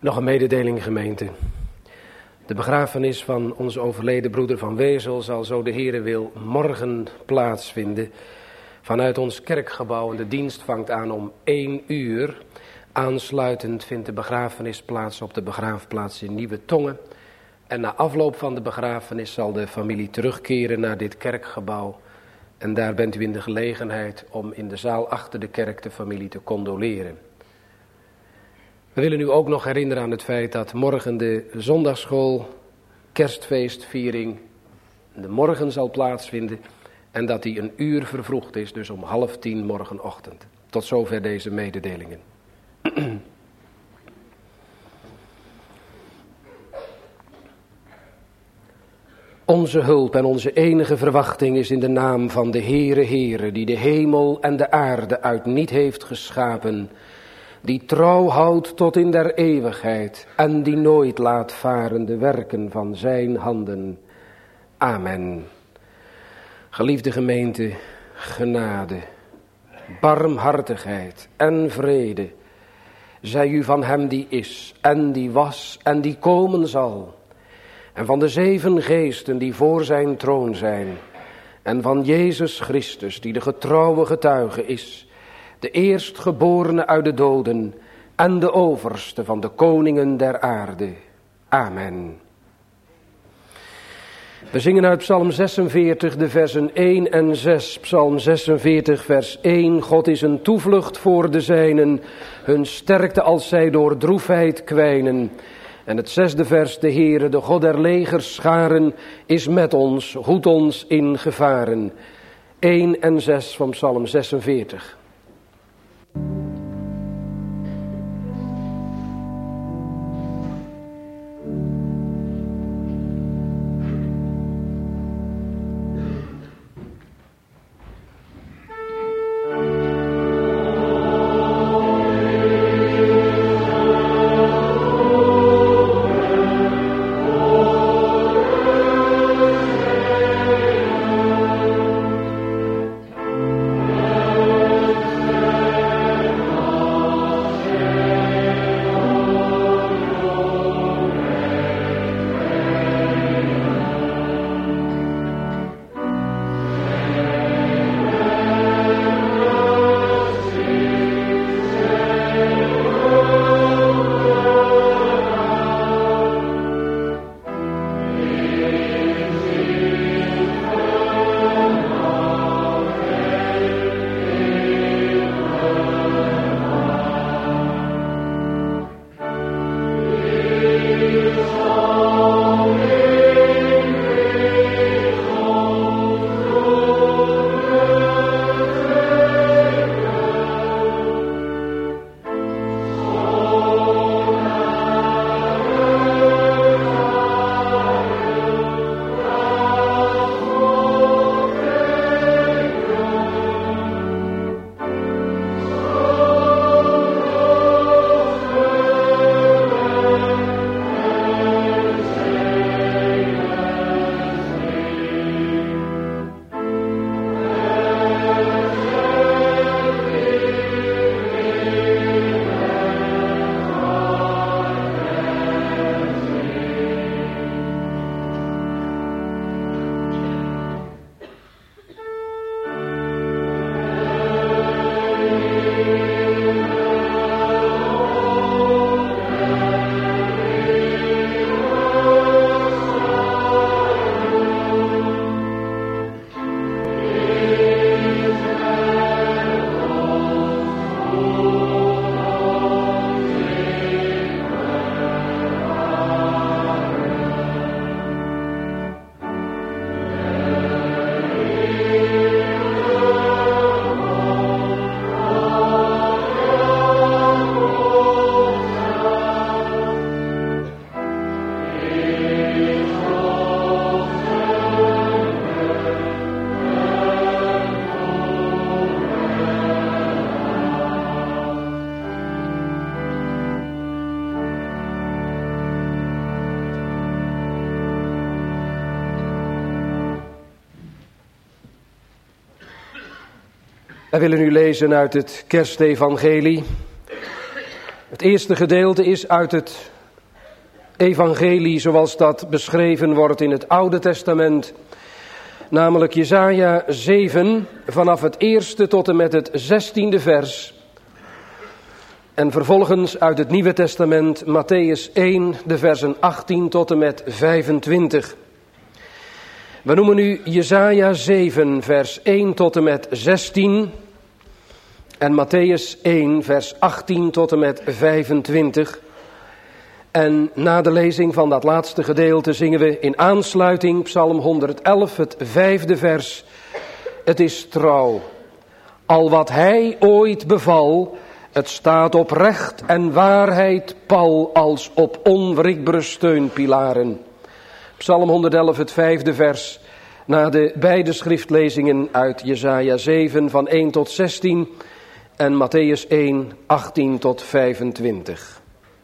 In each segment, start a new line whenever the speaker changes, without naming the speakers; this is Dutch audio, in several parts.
Nog een mededeling, gemeente. De begrafenis van onze overleden broeder Van Wezel zal, zo de Heere wil, morgen plaatsvinden. Vanuit ons kerkgebouw, en de dienst vangt aan om 1 uur. Aansluitend vindt de begrafenis plaats op de begraafplaats in Nieuwe Tongen. En na afloop van de begrafenis zal de familie terugkeren naar dit kerkgebouw. En daar bent u in de gelegenheid om in de zaal achter de kerk de familie te condoleren. We willen u ook nog herinneren aan het feit dat morgen de zondagsschool kerstfeestviering de morgen zal plaatsvinden. En dat die 1 uur vervroegd is, dus om 9:30 morgenochtend. Tot zover deze mededelingen. Onze hulp en onze enige verwachting is in de naam van de Heere, die de hemel en de aarde uit niet heeft geschapen, die trouw houdt tot in der eeuwigheid en die nooit laat varen de werken van zijn handen. Amen. Geliefde gemeente, genade, barmhartigheid en vrede zij u van hem die is en die was en die komen zal. En van de 7 geesten die voor zijn troon zijn. En van Jezus Christus die de getrouwe getuige is. De eerstgeborene uit de doden en de overste van de koningen der aarde. Amen. We zingen uit Psalm 46 de versen 1 en 6. Psalm 46 vers 1. God is een toevlucht voor de zijnen. Hun sterkte als zij door droefheid kwijnen. En het 6e vers, de Heere, de God der legers scharen, is met ons, hoedt ons in gevaren. 1 en 6 van Psalm 46. Wij willen nu lezen uit het Kerstevangelie. Het eerste gedeelte is uit het evangelie zoals dat beschreven wordt in het Oude Testament. Namelijk Jesaja 7 vanaf het 1e tot en met het 16e vers. En vervolgens uit het Nieuwe Testament Mattheüs 1 de versen 18 tot en met 25. We noemen nu Jesaja 7 vers 1 tot en met 16 en Mattheüs 1 vers 18 tot en met 25. En na de lezing van dat laatste gedeelte zingen we in aansluiting Psalm 111, het 5e vers. Het is trouw, al wat hij ooit beval, het staat op recht en waarheid pal als op onwrikbare steunpilaren. Psalm 111, het 5e vers, na de beide schriftlezingen uit Jesaja 7 van 1 tot 16 en Mattheüs 1, 18 tot 25.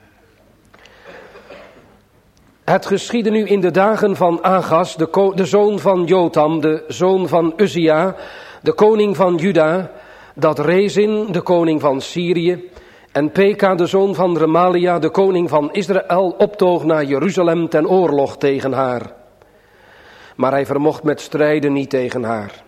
Het geschiedde nu in de dagen van Agas, de zoon van Jotam, de zoon van Uzia, de koning van Juda, dat Rezin, de koning van Syrië, en Peka, de zoon van Remalia, de koning van Israël, optoog naar Jeruzalem ten oorlog tegen haar. Maar hij vermocht met strijden niet tegen haar.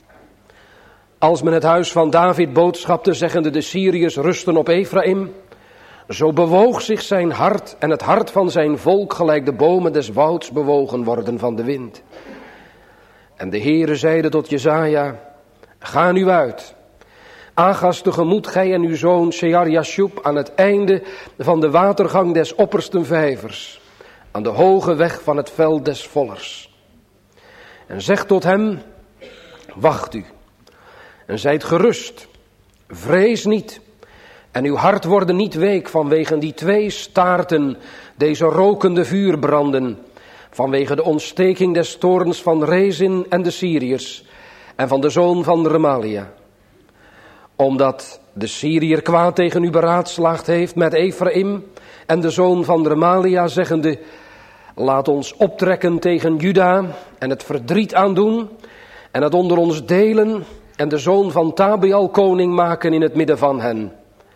Als men het huis van David boodschapte, zeggende de Syriërs rusten op Efraïm, zo bewoog zich zijn hart en het hart van zijn volk gelijk de bomen des wouds bewogen worden van de wind. En de Heere zeide tot Jesaja, ga nu uit. Agas tegemoet gij en uw zoon Shear-Jashub aan het einde van de watergang des oppersten vijvers, aan de hoge weg van het veld des vollers. En zeg tot hem, wacht u en zijt gerust, vrees niet. En uw hart worden niet week vanwege die 2 staarten, deze rokende vuurbranden, vanwege de ontsteking des toorns van Rezin en de Syriërs en van de zoon van Remalia. Omdat de Syriër kwaad tegen u beraadslaagd heeft met Efraïm en de zoon van Remalia, zeggende, laat ons optrekken tegen Juda en het verdriet aandoen en het onder ons delen en de zoon van Tabeal koning maken in het midden van hen.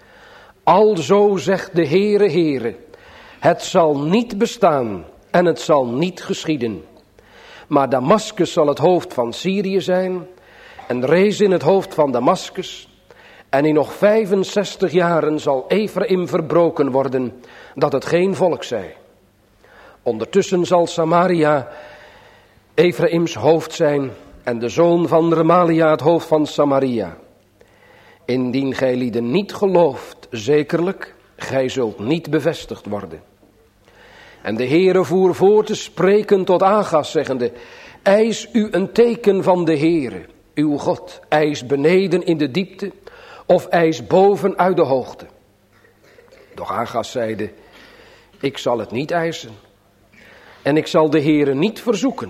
Alzo zegt de Heere, Heere, het zal niet bestaan en het zal niet geschieden. Maar Damaskus zal het hoofd van Syrië zijn en Rezin het hoofd van Damaskus. En in nog 65 jaren zal Efraïm verbroken worden, dat het geen volk zij. Ondertussen zal Samaria Efraïms hoofd zijn en de zoon van Remalia het hoofd van Samaria. Indien gij lieden niet gelooft, zekerlijk, gij zult niet bevestigd worden. En de Heere voer voort te spreken tot Agas, zeggende, eis u een teken van de Heere, uw God, eis beneden in de diepte, of eis boven uit de hoogte. Doch Agas zeide, ik zal het niet eisen, en ik zal de Heere niet verzoeken.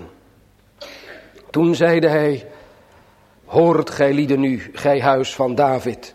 Toen zeide hij, hoort gij lieden nu, gij huis van David.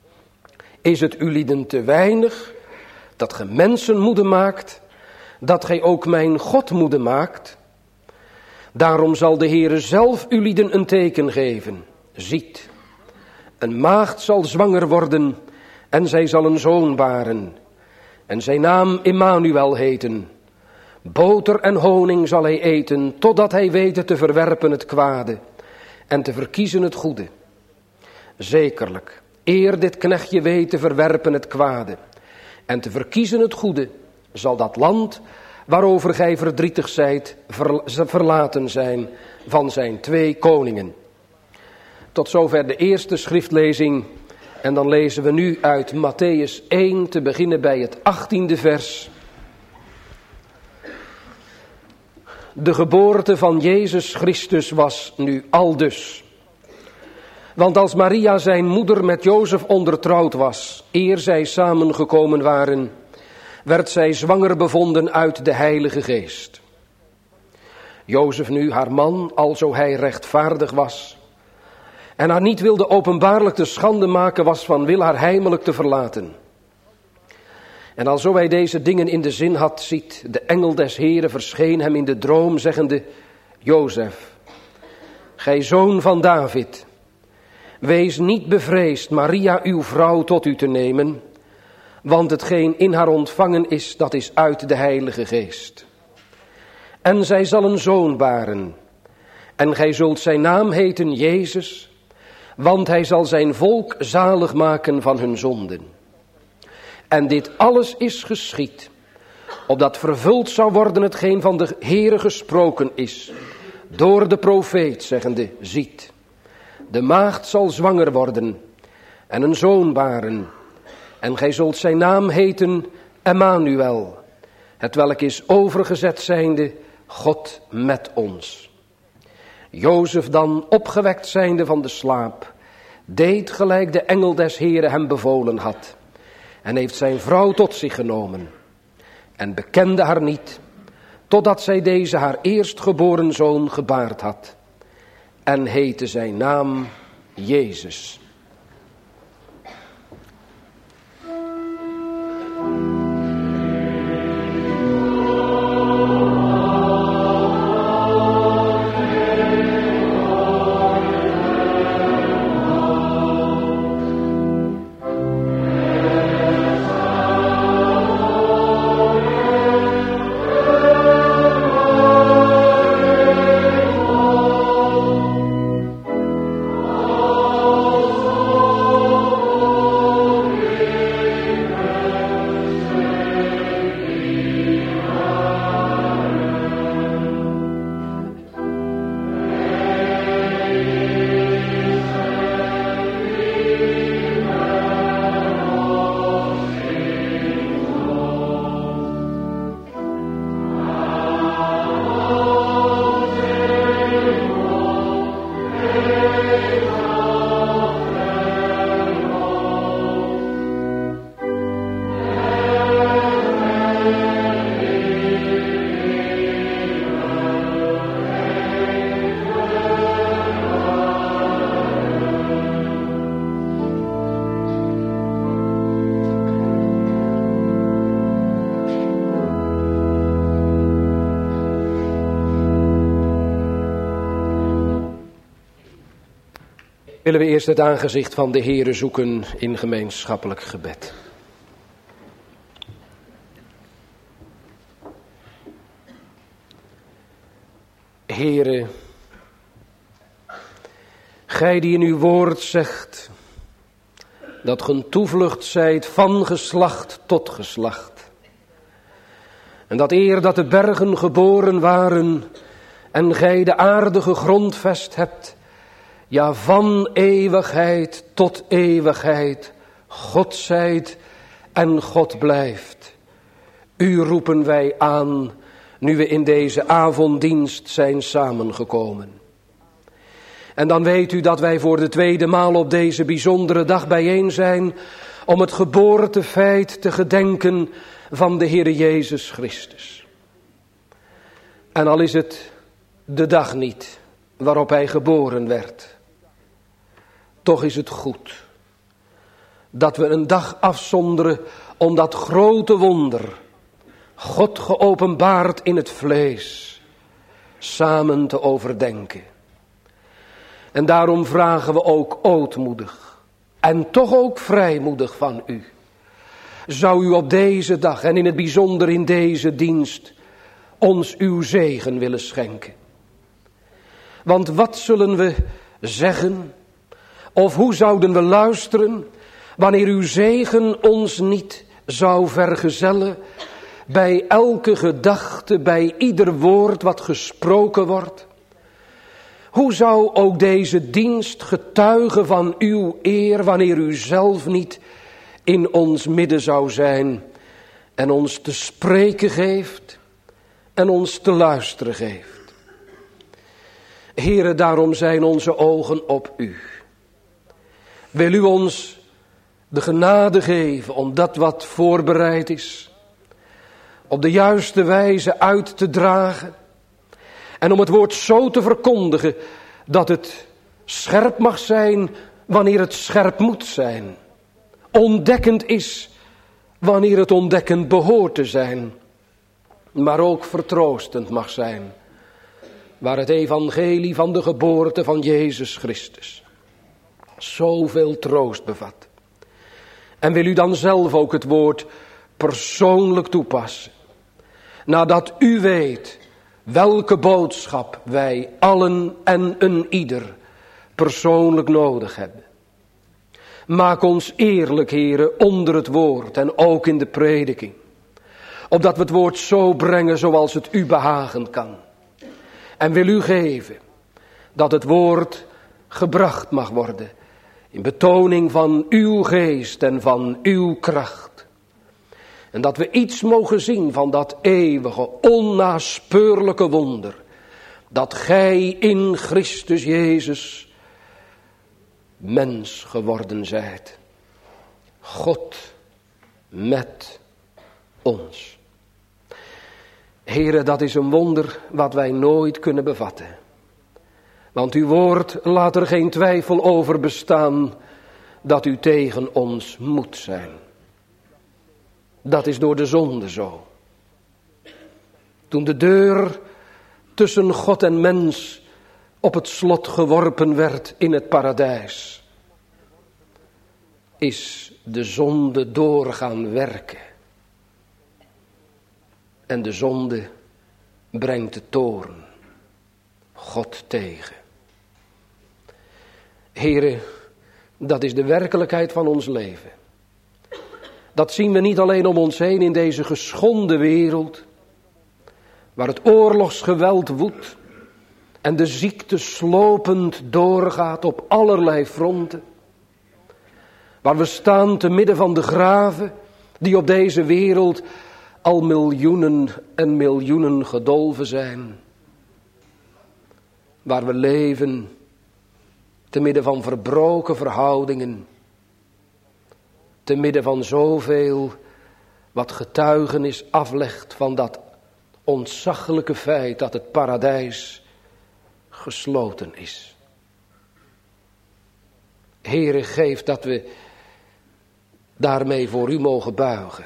Is het u lieden te weinig, dat gij mensen moede maakt, dat gij ook mijn God moede maakt? Daarom zal de Heere zelf u lieden een teken geven. Ziet, een maagd zal zwanger worden en zij zal een zoon baren. En zijn naam Immanuel heten. Boter en honing zal hij eten, totdat hij wete te verwerpen het kwade en te verkiezen het goede. Zekerlijk, eer dit knechtje weet te verwerpen het kwade en te verkiezen het goede, zal dat land waarover gij verdrietig zijt verlaten zijn van zijn 2 koningen. Tot zover de eerste schriftlezing. En dan lezen we nu uit Mattheüs 1 te beginnen bij het 18e vers. De geboorte van Jezus Christus was nu aldus. Want als Maria zijn moeder met Jozef ondertrouwd was, eer zij samengekomen waren, werd zij zwanger bevonden uit de Heilige Geest. Jozef nu, haar man, alzo hij rechtvaardig was, en haar niet wilde openbaarlijk te schande maken, was van wil haar heimelijk te verlaten. En alzo hij deze dingen in de zin had, ziet, de engel des Heeren verscheen hem in de droom, zeggende, Jozef, gij zoon van David, wees niet bevreesd Maria uw vrouw tot u te nemen, Want hetgeen in haar ontvangen is, dat is uit de Heilige Geest. En zij zal een zoon baren. En gij zult zijn naam heten Jezus, want hij zal zijn volk zalig maken van hun zonden. En dit alles is geschied, opdat vervuld zou worden hetgeen van de Heere gesproken is, door de profeet, zeggende, ziet, de maagd zal zwanger worden en een zoon baren. En gij zult zijn naam heten Emmanuel, hetwelk is overgezet zijnde God met ons. Jozef dan, opgewekt zijnde van de slaap, deed gelijk de engel des Heeren hem bevolen had, en heeft zijn vrouw tot zich genomen, en bekende haar niet, totdat zij deze haar eerstgeboren zoon gebaard had, en heette zijn naam Jezus. Willen we eerst het aangezicht van de Heere zoeken in gemeenschappelijk gebed. Heere, gij die in uw woord zegt dat ge een toevlucht zijt van geslacht tot geslacht. En dat eer dat de bergen geboren waren en gij de aarde gegrondvest hebt, ja, van eeuwigheid tot eeuwigheid, God zijt en God blijft. U roepen wij aan, nu we in deze avonddienst zijn samengekomen. En dan weet u dat wij voor de tweede maal op deze bijzondere dag bijeen zijn, om het geboortefeit te gedenken van de Heere Jezus Christus. En al is het de dag niet waarop hij geboren werd, toch is het goed dat we een dag afzonderen om dat grote wonder, God geopenbaard in het vlees, samen te overdenken. En daarom vragen we ook ootmoedig en toch ook vrijmoedig van u. Zou u op deze dag en in het bijzonder in deze dienst ons uw zegen willen schenken? Want wat zullen we zeggen of hoe zouden we luisteren wanneer uw zegen ons niet zou vergezellen bij elke gedachte, bij ieder woord wat gesproken wordt? Hoe zou ook deze dienst getuigen van uw eer wanneer u zelf niet in ons midden zou zijn en ons te spreken geeft en ons te luisteren geeft? Heere, daarom zijn onze ogen op u. Wil u ons de genade geven om dat wat voorbereid is op de juiste wijze uit te dragen en om het woord zo te verkondigen dat het scherp mag zijn wanneer het scherp moet zijn, ontdekkend is wanneer het ontdekkend behoort te zijn, maar ook vertroostend mag zijn waar het evangelie van de geboorte van Jezus Christus zoveel troost bevat. En wil u dan zelf ook het woord persoonlijk toepassen. Nadat u weet welke boodschap wij allen en een ieder persoonlijk nodig hebben. Maak ons eerlijk, Heere, onder het woord en ook in de prediking. Opdat we het woord zo brengen zoals het u behagen kan. En wil u geven dat het woord gebracht mag worden in betoning van uw geest en van uw kracht. En dat we iets mogen zien van dat eeuwige, onnaspeurlijke wonder. Dat gij in Christus Jezus mens geworden zijt. God met ons. Heere, dat is een wonder wat wij nooit kunnen bevatten. Want uw woord laat er geen twijfel over bestaan dat u tegen ons moet zijn. Dat is door de zonde zo. Toen de deur tussen God en mens op het slot geworpen werd in het paradijs, is de zonde doorgaan werken. En de zonde brengt de toorn God tegen. Here, dat is de werkelijkheid van ons leven. Dat zien we niet alleen om ons heen in deze geschonden wereld, waar het oorlogsgeweld woedt en de ziekte slopend doorgaat op allerlei fronten. Waar we staan te midden van de graven die op deze wereld al miljoenen en miljoenen gedolven zijn. Waar we leven te midden van verbroken verhoudingen. Te midden van zoveel wat getuigenis aflegt van dat ontzaglijke feit dat het paradijs gesloten is. Heere, geef dat we daarmee voor u mogen buigen.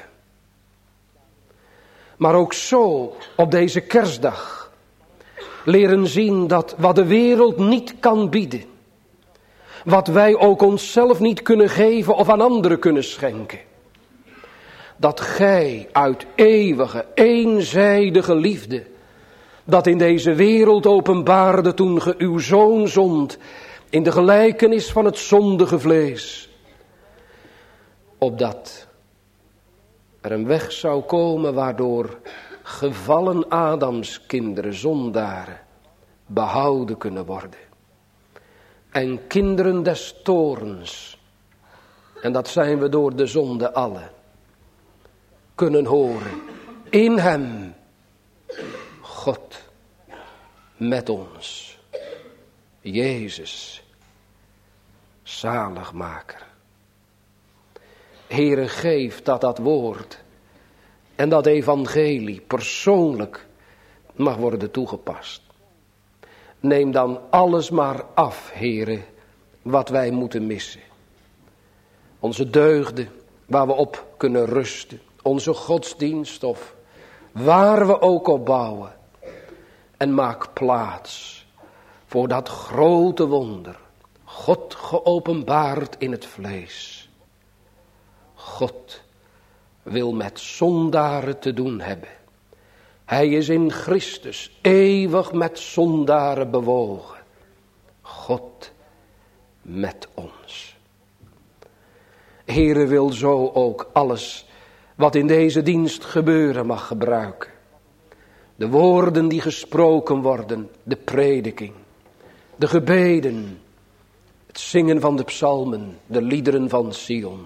Maar ook zo op deze kerstdag leren zien dat wat de wereld niet kan bieden, wat wij ook onszelf niet kunnen geven of aan anderen kunnen schenken, dat gij uit eeuwige, eenzijdige liefde, dat in deze wereld openbaarde toen ge uw zoon zond, in de gelijkenis van het zondige vlees, opdat er een weg zou komen waardoor gevallen Adams kinderen, zondaren, behouden kunnen worden. En kinderen des toorns, en dat zijn we door de zonde allen, kunnen horen in hem, God met ons, Jezus, zaligmaker. Heere, geef dat dat woord en dat evangelie persoonlijk mag worden toegepast. Neem dan alles maar af, Heere, wat wij moeten missen. Onze deugden, waar we op kunnen rusten. Onze godsdienst of waar we ook op bouwen. En maak plaats voor dat grote wonder. God geopenbaard in het vlees. God wil met zondaren te doen hebben. Hij is in Christus eeuwig met zondaren bewogen. God met ons. Heere wil zo ook alles wat in deze dienst gebeuren mag gebruiken. De woorden die gesproken worden, de prediking, de gebeden, het zingen van de psalmen, de liederen van Sion.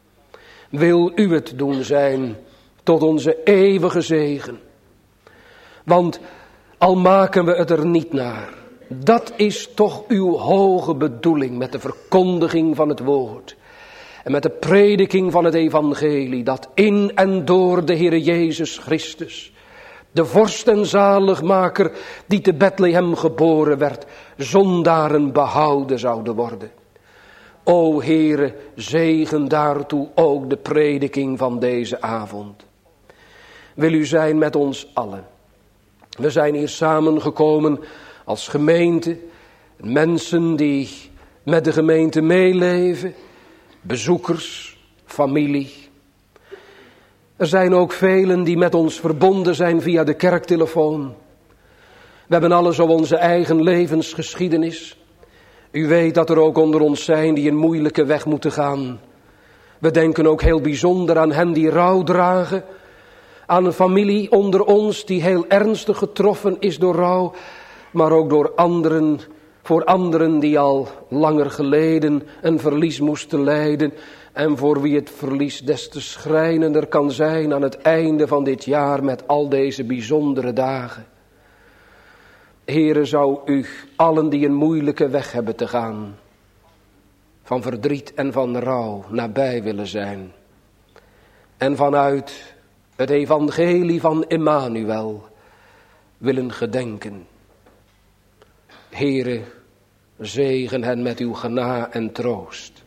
Wil u het doen zijn tot onze eeuwige zegen. Want al maken we het er niet naar, dat is toch uw hoge bedoeling met de verkondiging van het woord. En met de prediking van het evangelie, dat in en door de Heere Jezus Christus, de vorst en zaligmaker die te Bethlehem geboren werd, zondaren behouden zouden worden. O Heere, zegen daartoe ook de prediking van deze avond. Wil u zijn met ons allen. We zijn hier samengekomen als gemeente, mensen die met de gemeente meeleven, bezoekers, familie. Er zijn ook velen die met ons verbonden zijn via de kerktelefoon. We hebben alle zo onze eigen levensgeschiedenis. U weet dat er ook onder ons zijn die een moeilijke weg moeten gaan. We denken ook heel bijzonder aan hen die rouw dragen. Aan een familie onder ons die heel ernstig getroffen is door rouw. Maar ook door anderen, voor anderen die al langer geleden een verlies moesten lijden. En voor wie het verlies des te schrijnender kan zijn aan het einde van dit jaar met al deze bijzondere dagen. Heere, zou u allen die een moeilijke weg hebben te gaan, van verdriet en van rouw, nabij willen zijn. En vanuit het evangelie van Emmanuel willen gedenken. Heere, zegen hen met uw genade en troost.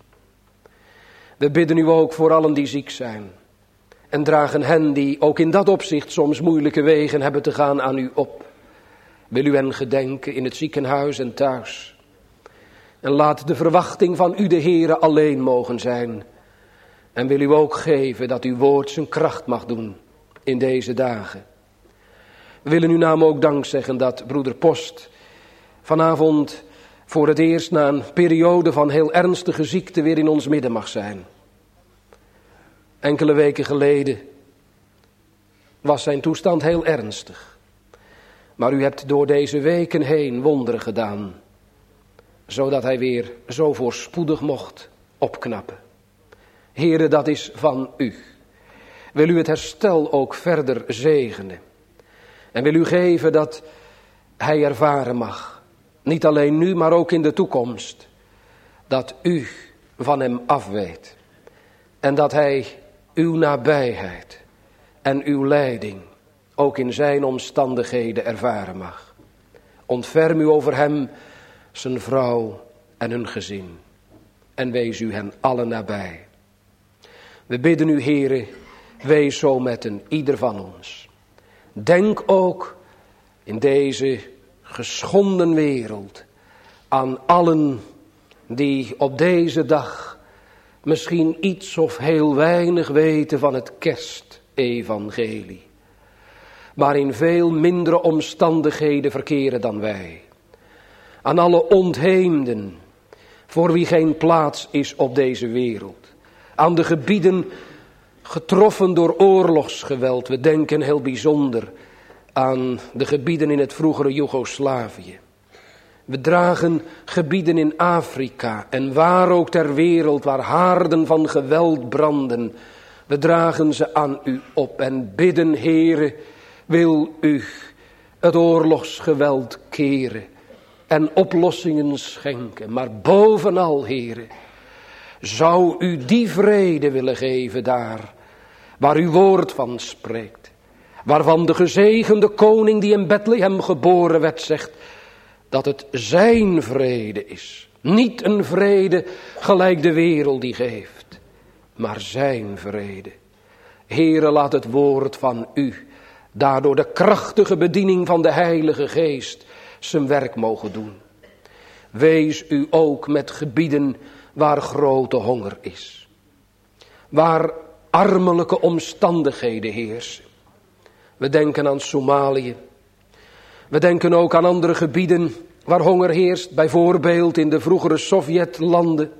We bidden u ook voor allen die ziek zijn. En dragen hen die ook in dat opzicht soms moeilijke wegen hebben te gaan aan u op. Wil u hen gedenken in het ziekenhuis en thuis. En laat de verwachting van u de Heere alleen mogen zijn. En wil u ook geven dat uw woord zijn kracht mag doen in deze dagen. We willen uw naam ook dank zeggen dat broeder Post vanavond voor het eerst na een periode van heel ernstige ziekte weer in ons midden mag zijn. Enkele weken geleden was zijn toestand heel ernstig. Maar u hebt door deze weken heen wonderen gedaan, zodat hij weer zo voorspoedig mocht opknappen. Heere, dat is van u. Wil u het herstel ook verder zegenen. En wil u geven dat hij ervaren mag, niet alleen nu, maar ook in de toekomst, dat u van hem afweet. En dat hij uw nabijheid en uw leiding ook in zijn omstandigheden ervaren mag. Ontferm u over hem, zijn vrouw en hun gezin. En wees u hen allen nabij. We bidden u, Heere, wees zo met een ieder van ons. Denk ook in deze geschonden wereld aan allen die op deze dag misschien iets of heel weinig weten van het kerstevangelie. Maar in veel mindere omstandigheden verkeren dan wij. Aan alle ontheemden, voor wie geen plaats is op deze wereld. Aan de gebieden getroffen door oorlogsgeweld. We denken heel bijzonder aan de gebieden in het vroegere Joegoslavië. We dragen gebieden in Afrika en waar ook ter wereld waar haarden van geweld branden. We dragen ze aan u op en bidden, Heere, wil u het oorlogsgeweld keren en oplossingen schenken. Maar bovenal, Heere, zou u die vrede willen geven daar waar uw woord van spreekt. Waarvan de gezegende koning die in Bethlehem geboren werd zegt dat het zijn vrede is. Niet een vrede gelijk de wereld die geeft, maar zijn vrede. Heere, laat het woord van u daardoor de krachtige bediening van de Heilige Geest zijn werk mogen doen. Wees u ook met gebieden waar grote honger is. Waar armelijke omstandigheden heersen. We denken aan Somalië. We denken ook aan andere gebieden waar honger heerst. Bijvoorbeeld in de vroegere Sovjetlanden.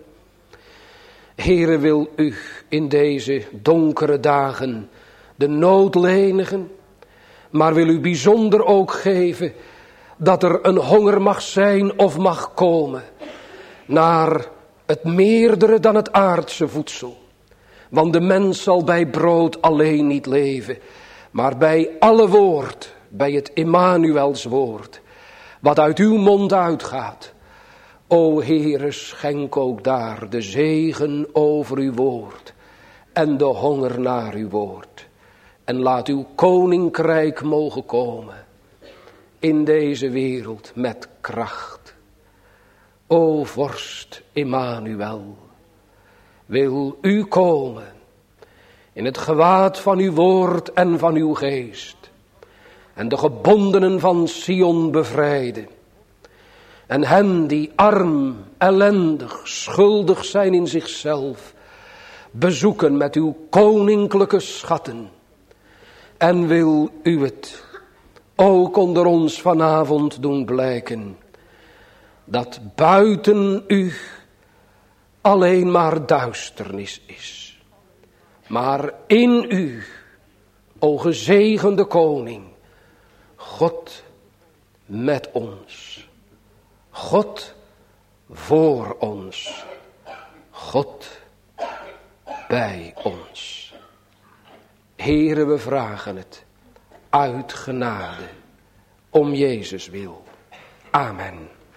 Heere, wil u in deze donkere dagen de nood lenigen. Maar wil u bijzonder ook geven dat er een honger mag zijn of mag komen naar het meerdere dan het aardse voedsel. Want de mens zal bij brood alleen niet leven, maar bij alle woord, bij het Emmanuels woord, wat uit uw mond uitgaat. O Heere, schenk ook daar de zegen over uw woord en de honger naar uw woord. En laat uw koninkrijk mogen komen in deze wereld met kracht. O vorst Emmanuel, wil u komen in het gewaad van uw woord en van uw geest. En de gebondenen van Sion bevrijden. En hen die arm, ellendig, schuldig zijn in zichzelf, bezoeken met uw koninklijke schatten. En wil u het ook onder ons vanavond doen blijken, dat buiten u alleen maar duisternis is. Maar in u, o gezegende koning, God met ons. God voor ons. God bij ons. Heere, we vragen het uit genade, om Jezus wil. Amen.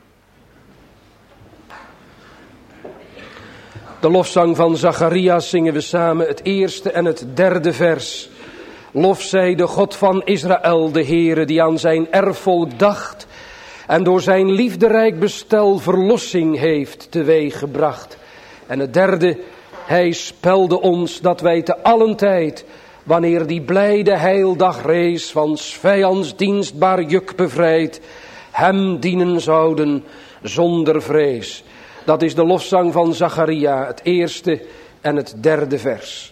De lofzang van Zacharias zingen we samen, het eerste en het derde vers. Lof zij de God van Israël, de Heere, die aan zijn erfvolk dacht en door zijn liefderijk bestel verlossing heeft teweeggebracht. En het derde, hij spelde ons dat wij te allen tijd, wanneer die blijde heildag rees, van 's vijands dienstbaar juk bevrijd, hem dienen zouden zonder vrees. Dat is de lofzang van Zacharia, het eerste en het derde vers.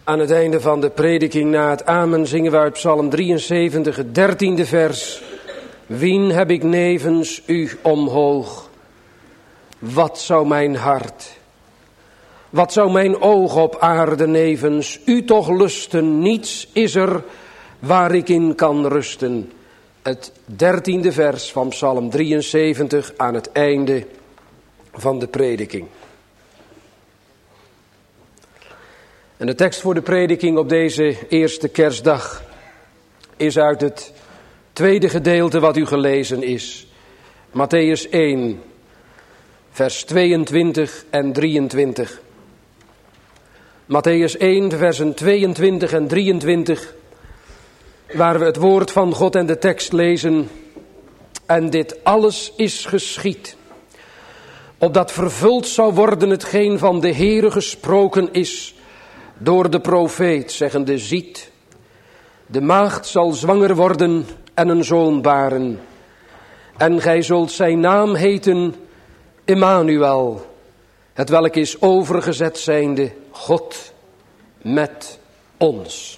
Aan het einde van de prediking na het amen zingen we uit Psalm 73, het 13e vers. Wien heb ik nevens u omhoog? Wat zou mijn hart, wat zou mijn oog op aarde nevens u toch lusten? Niets is er waar ik in kan rusten. Het 13e vers van Psalm 73 aan het einde van de prediking. En de tekst voor de prediking op deze eerste kerstdag is uit het tweede gedeelte wat u gelezen is. Mattheüs 1, vers 22 en 23. Mattheüs 1, versen 22 en 23, waar we het woord van God en de tekst lezen. En dit alles is geschied, opdat vervuld zou worden hetgeen van de Heere gesproken is door de profeet, zeggende: ziet, de maagd zal zwanger worden en een zoon baren. En gij zult zijn naam heten Immanuel, hetwelk is overgezet zijnde God met ons.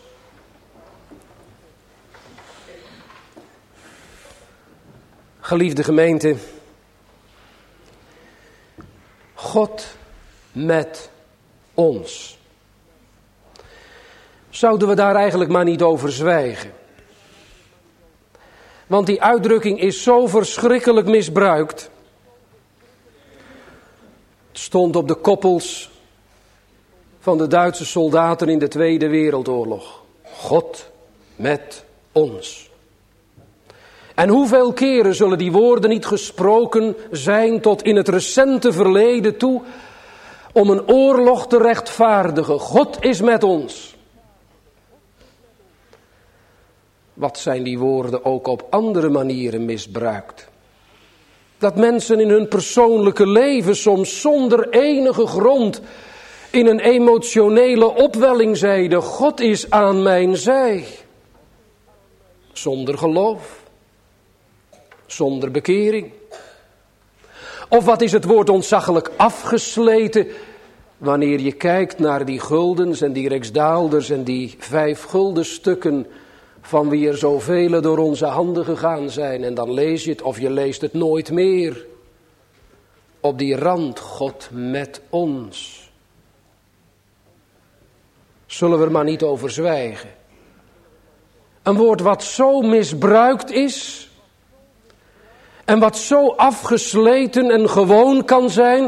Geliefde gemeente, God met ons. Zouden we daar eigenlijk maar niet over zwijgen? Want die uitdrukking is zo verschrikkelijk misbruikt. Het stond op de koppels van de Duitse soldaten in de Tweede Wereldoorlog. God met ons. En hoeveel keren zullen die woorden niet gesproken zijn tot in het recente verleden toe om een oorlog te rechtvaardigen? God is met ons. Wat zijn die woorden ook op andere manieren misbruikt? Dat mensen in hun persoonlijke leven soms zonder enige grond in een emotionele opwelling zeiden: God is aan mijn zij. Zonder geloof. Zonder bekering. Of wat is het woord ontzaglijk afgesleten wanneer je kijkt naar die guldens en die rijksdaalders en die 5 guldenstukken van wie er zoveel door onze handen gegaan zijn. En dan lees je het of je leest het nooit meer. Op die rand, God met ons. Zullen we er maar niet over zwijgen. Een woord wat zo misbruikt is en wat zo afgesleten en gewoon kan zijn,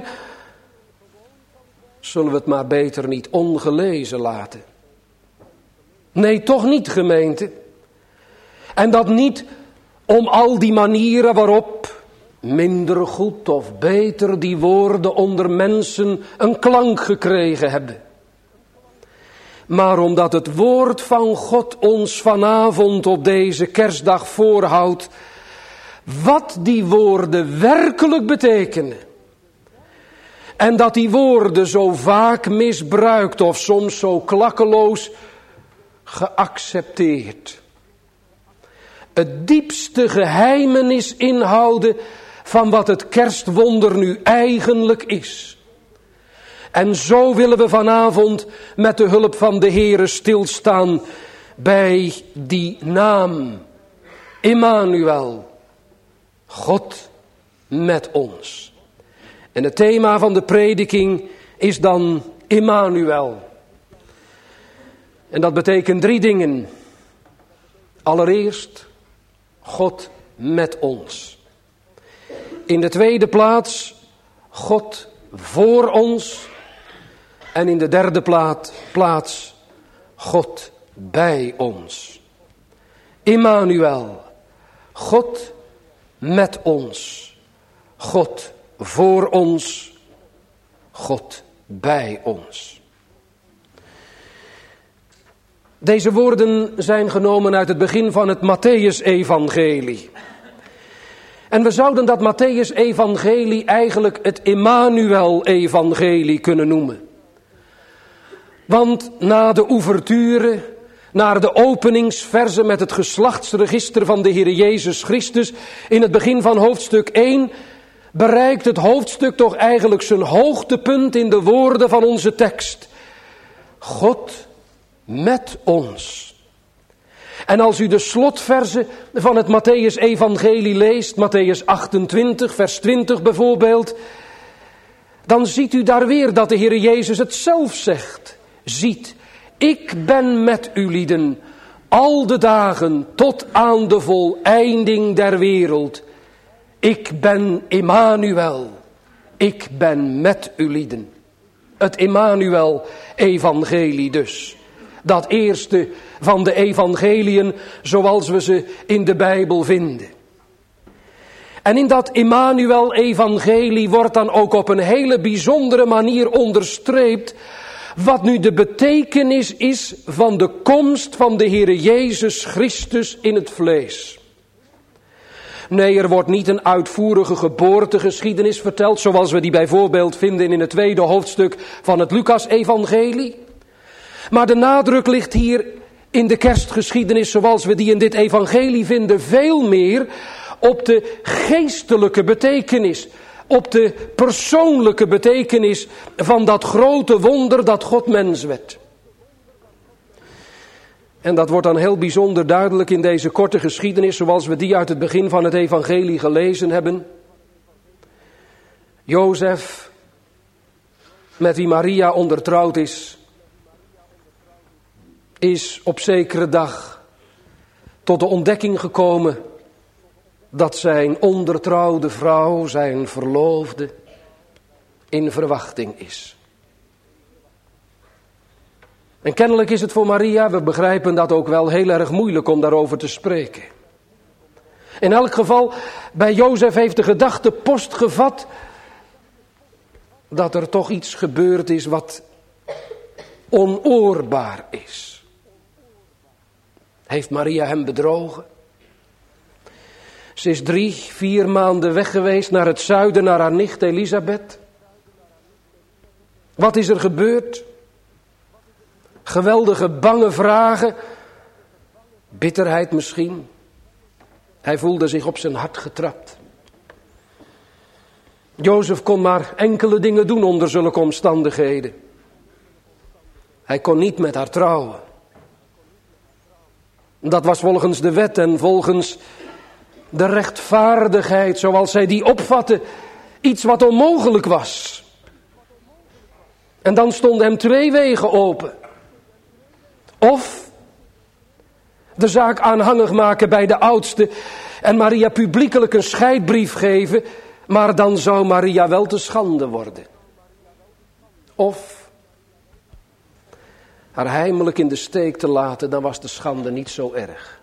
zullen we het maar beter niet ongelezen laten. Nee, toch niet, gemeente. En dat niet om al die manieren waarop minder goed of beter die woorden onder mensen een klank gekregen hebben. Maar omdat het woord van God ons vanavond op deze kerstdag voorhoudt wat die woorden werkelijk betekenen. En dat die woorden zo vaak misbruikt of soms zo klakkeloos geaccepteerd. Het diepste geheimenis inhouden van wat het kerstwonder nu eigenlijk is. En zo willen we vanavond met de hulp van de Heere stilstaan bij die naam Immanuel, God met ons. En het thema van de prediking is dan Immanuel. En dat betekent 3 dingen. Allereerst, God met ons. In de tweede plaats, God voor ons. En in de derde plaats, God bij ons. Immanuel, God met ons. God voor ons. God bij ons. Deze woorden zijn genomen uit het begin van het Mattheüs-evangelie. En we zouden dat Mattheüs-evangelie eigenlijk het Immanuel-evangelie kunnen noemen. Want na de ouverture, naar de openingsverzen met het geslachtsregister van de Heer Jezus Christus in het begin van hoofdstuk 1, bereikt het hoofdstuk toch eigenlijk zijn hoogtepunt in de woorden van onze tekst. God met ons. En als u de slotverzen van het Mattheüs-evangelie leest, Mattheüs 28, vers 20 bijvoorbeeld, dan ziet u daar weer dat de Heere Jezus het zelf zegt. Ziet, ik ben met u lieden, al de dagen tot aan de voleinding der wereld. Ik ben Immanuel, ik ben met u lieden. Het Immanuel-evangelie dus. Dat eerste van de evangeliën zoals we ze in de Bijbel vinden. En in dat Immanuel-evangelie wordt dan ook op een hele bijzondere manier onderstreept wat nu de betekenis is van de komst van de Heere Jezus Christus in het vlees. Nee, er wordt niet een uitvoerige geboortegeschiedenis verteld, zoals we die bijvoorbeeld vinden in het 2e hoofdstuk van het Lucas-evangelie. Maar de nadruk ligt hier in de kerstgeschiedenis, zoals we die in dit evangelie vinden, veel meer op de geestelijke betekenis, op de persoonlijke betekenis van dat grote wonder dat God mens werd. En dat wordt dan heel bijzonder duidelijk in deze korte geschiedenis, zoals we die uit het begin van het evangelie gelezen hebben. Jozef, met wie Maria ondertrouwd is op zekere dag tot de ontdekking gekomen dat zijn ondertrouwde vrouw, zijn verloofde, in verwachting is. En kennelijk is het voor Maria, we begrijpen dat ook wel, heel erg moeilijk om daarover te spreken. In elk geval, bij Jozef heeft de gedachte post gevat dat er toch iets gebeurd is wat onoorbaar is. Heeft Maria hem bedrogen? Ze is 3-4 maanden weg geweest naar het zuiden, naar haar nicht Elisabeth. Wat is er gebeurd? Geweldige bange vragen. Bitterheid misschien. Hij voelde zich op zijn hart getrapt. Jozef kon maar enkele dingen doen onder zulke omstandigheden. Hij kon niet met haar trouwen. Dat was volgens de wet en volgens de rechtvaardigheid zoals zij die opvatte iets wat onmogelijk was. En dan stonden hem 2 wegen open. Of de zaak aanhangig maken bij de oudste en Maria publiekelijk een scheidbrief geven, maar dan zou Maria wel te schande worden. Of haar heimelijk in de steek te laten, dan was de schande niet zo erg.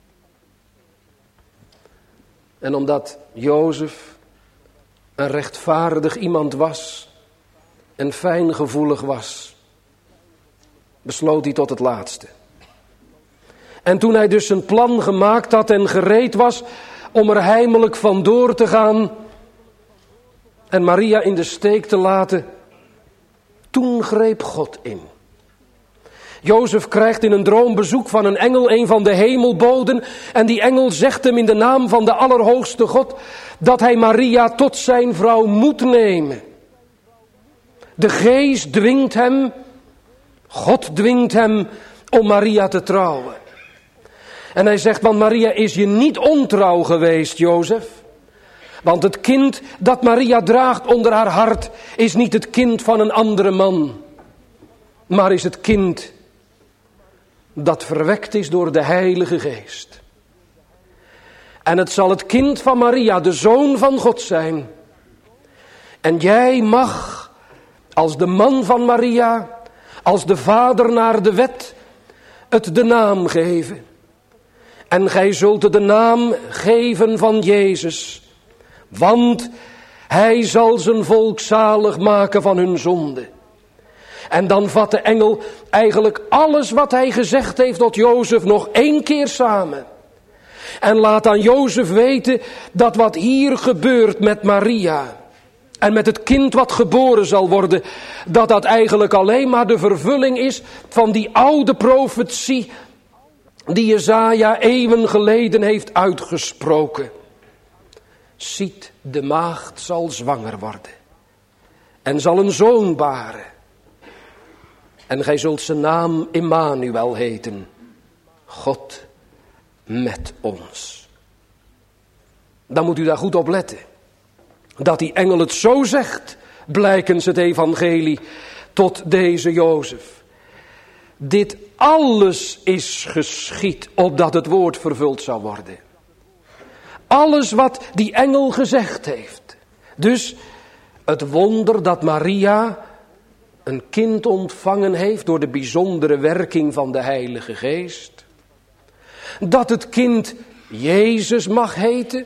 En omdat Jozef een rechtvaardig iemand was en fijngevoelig was, besloot hij tot het laatste. En toen hij dus zijn plan gemaakt had en gereed was om er heimelijk vandoor te gaan en Maria in de steek te laten, toen greep God in. Jozef krijgt in een droom bezoek van een engel, een van de hemelboden, en die engel zegt hem in de naam van de Allerhoogste God dat hij Maria tot zijn vrouw moet nemen. De geest dwingt hem, God dwingt hem om Maria te trouwen. En hij zegt, want Maria is je niet ontrouw geweest, Jozef. Want het kind dat Maria draagt onder haar hart is niet het kind van een andere man, maar is het kind dat verwekt is door de Heilige Geest. En het zal het kind van Maria, de Zoon van God zijn. En jij mag, als de man van Maria, als de vader naar de wet, het de naam geven. En gij zult het de naam geven van Jezus. Want hij zal zijn volk zalig maken van hun zonde. En dan vat de engel eigenlijk alles wat hij gezegd heeft tot Jozef nog 1 keer samen. En laat aan Jozef weten dat wat hier gebeurt met Maria en met het kind wat geboren zal worden, dat dat eigenlijk alleen maar de vervulling is van die oude profetie die Jesaja eeuwen geleden heeft uitgesproken. Ziet, de maagd zal zwanger worden en zal een zoon baren. En gij zult zijn naam Immanuel heten. God met ons. Dan moet u daar goed op letten. Dat die engel het zo zegt, blijkens het evangelie, tot deze Jozef. Dit alles is geschied, opdat het woord vervuld zou worden. Alles wat die engel gezegd heeft. Dus het wonder dat Maria een kind ontvangen heeft door de bijzondere werking van de Heilige Geest. Dat het kind Jezus mag heten.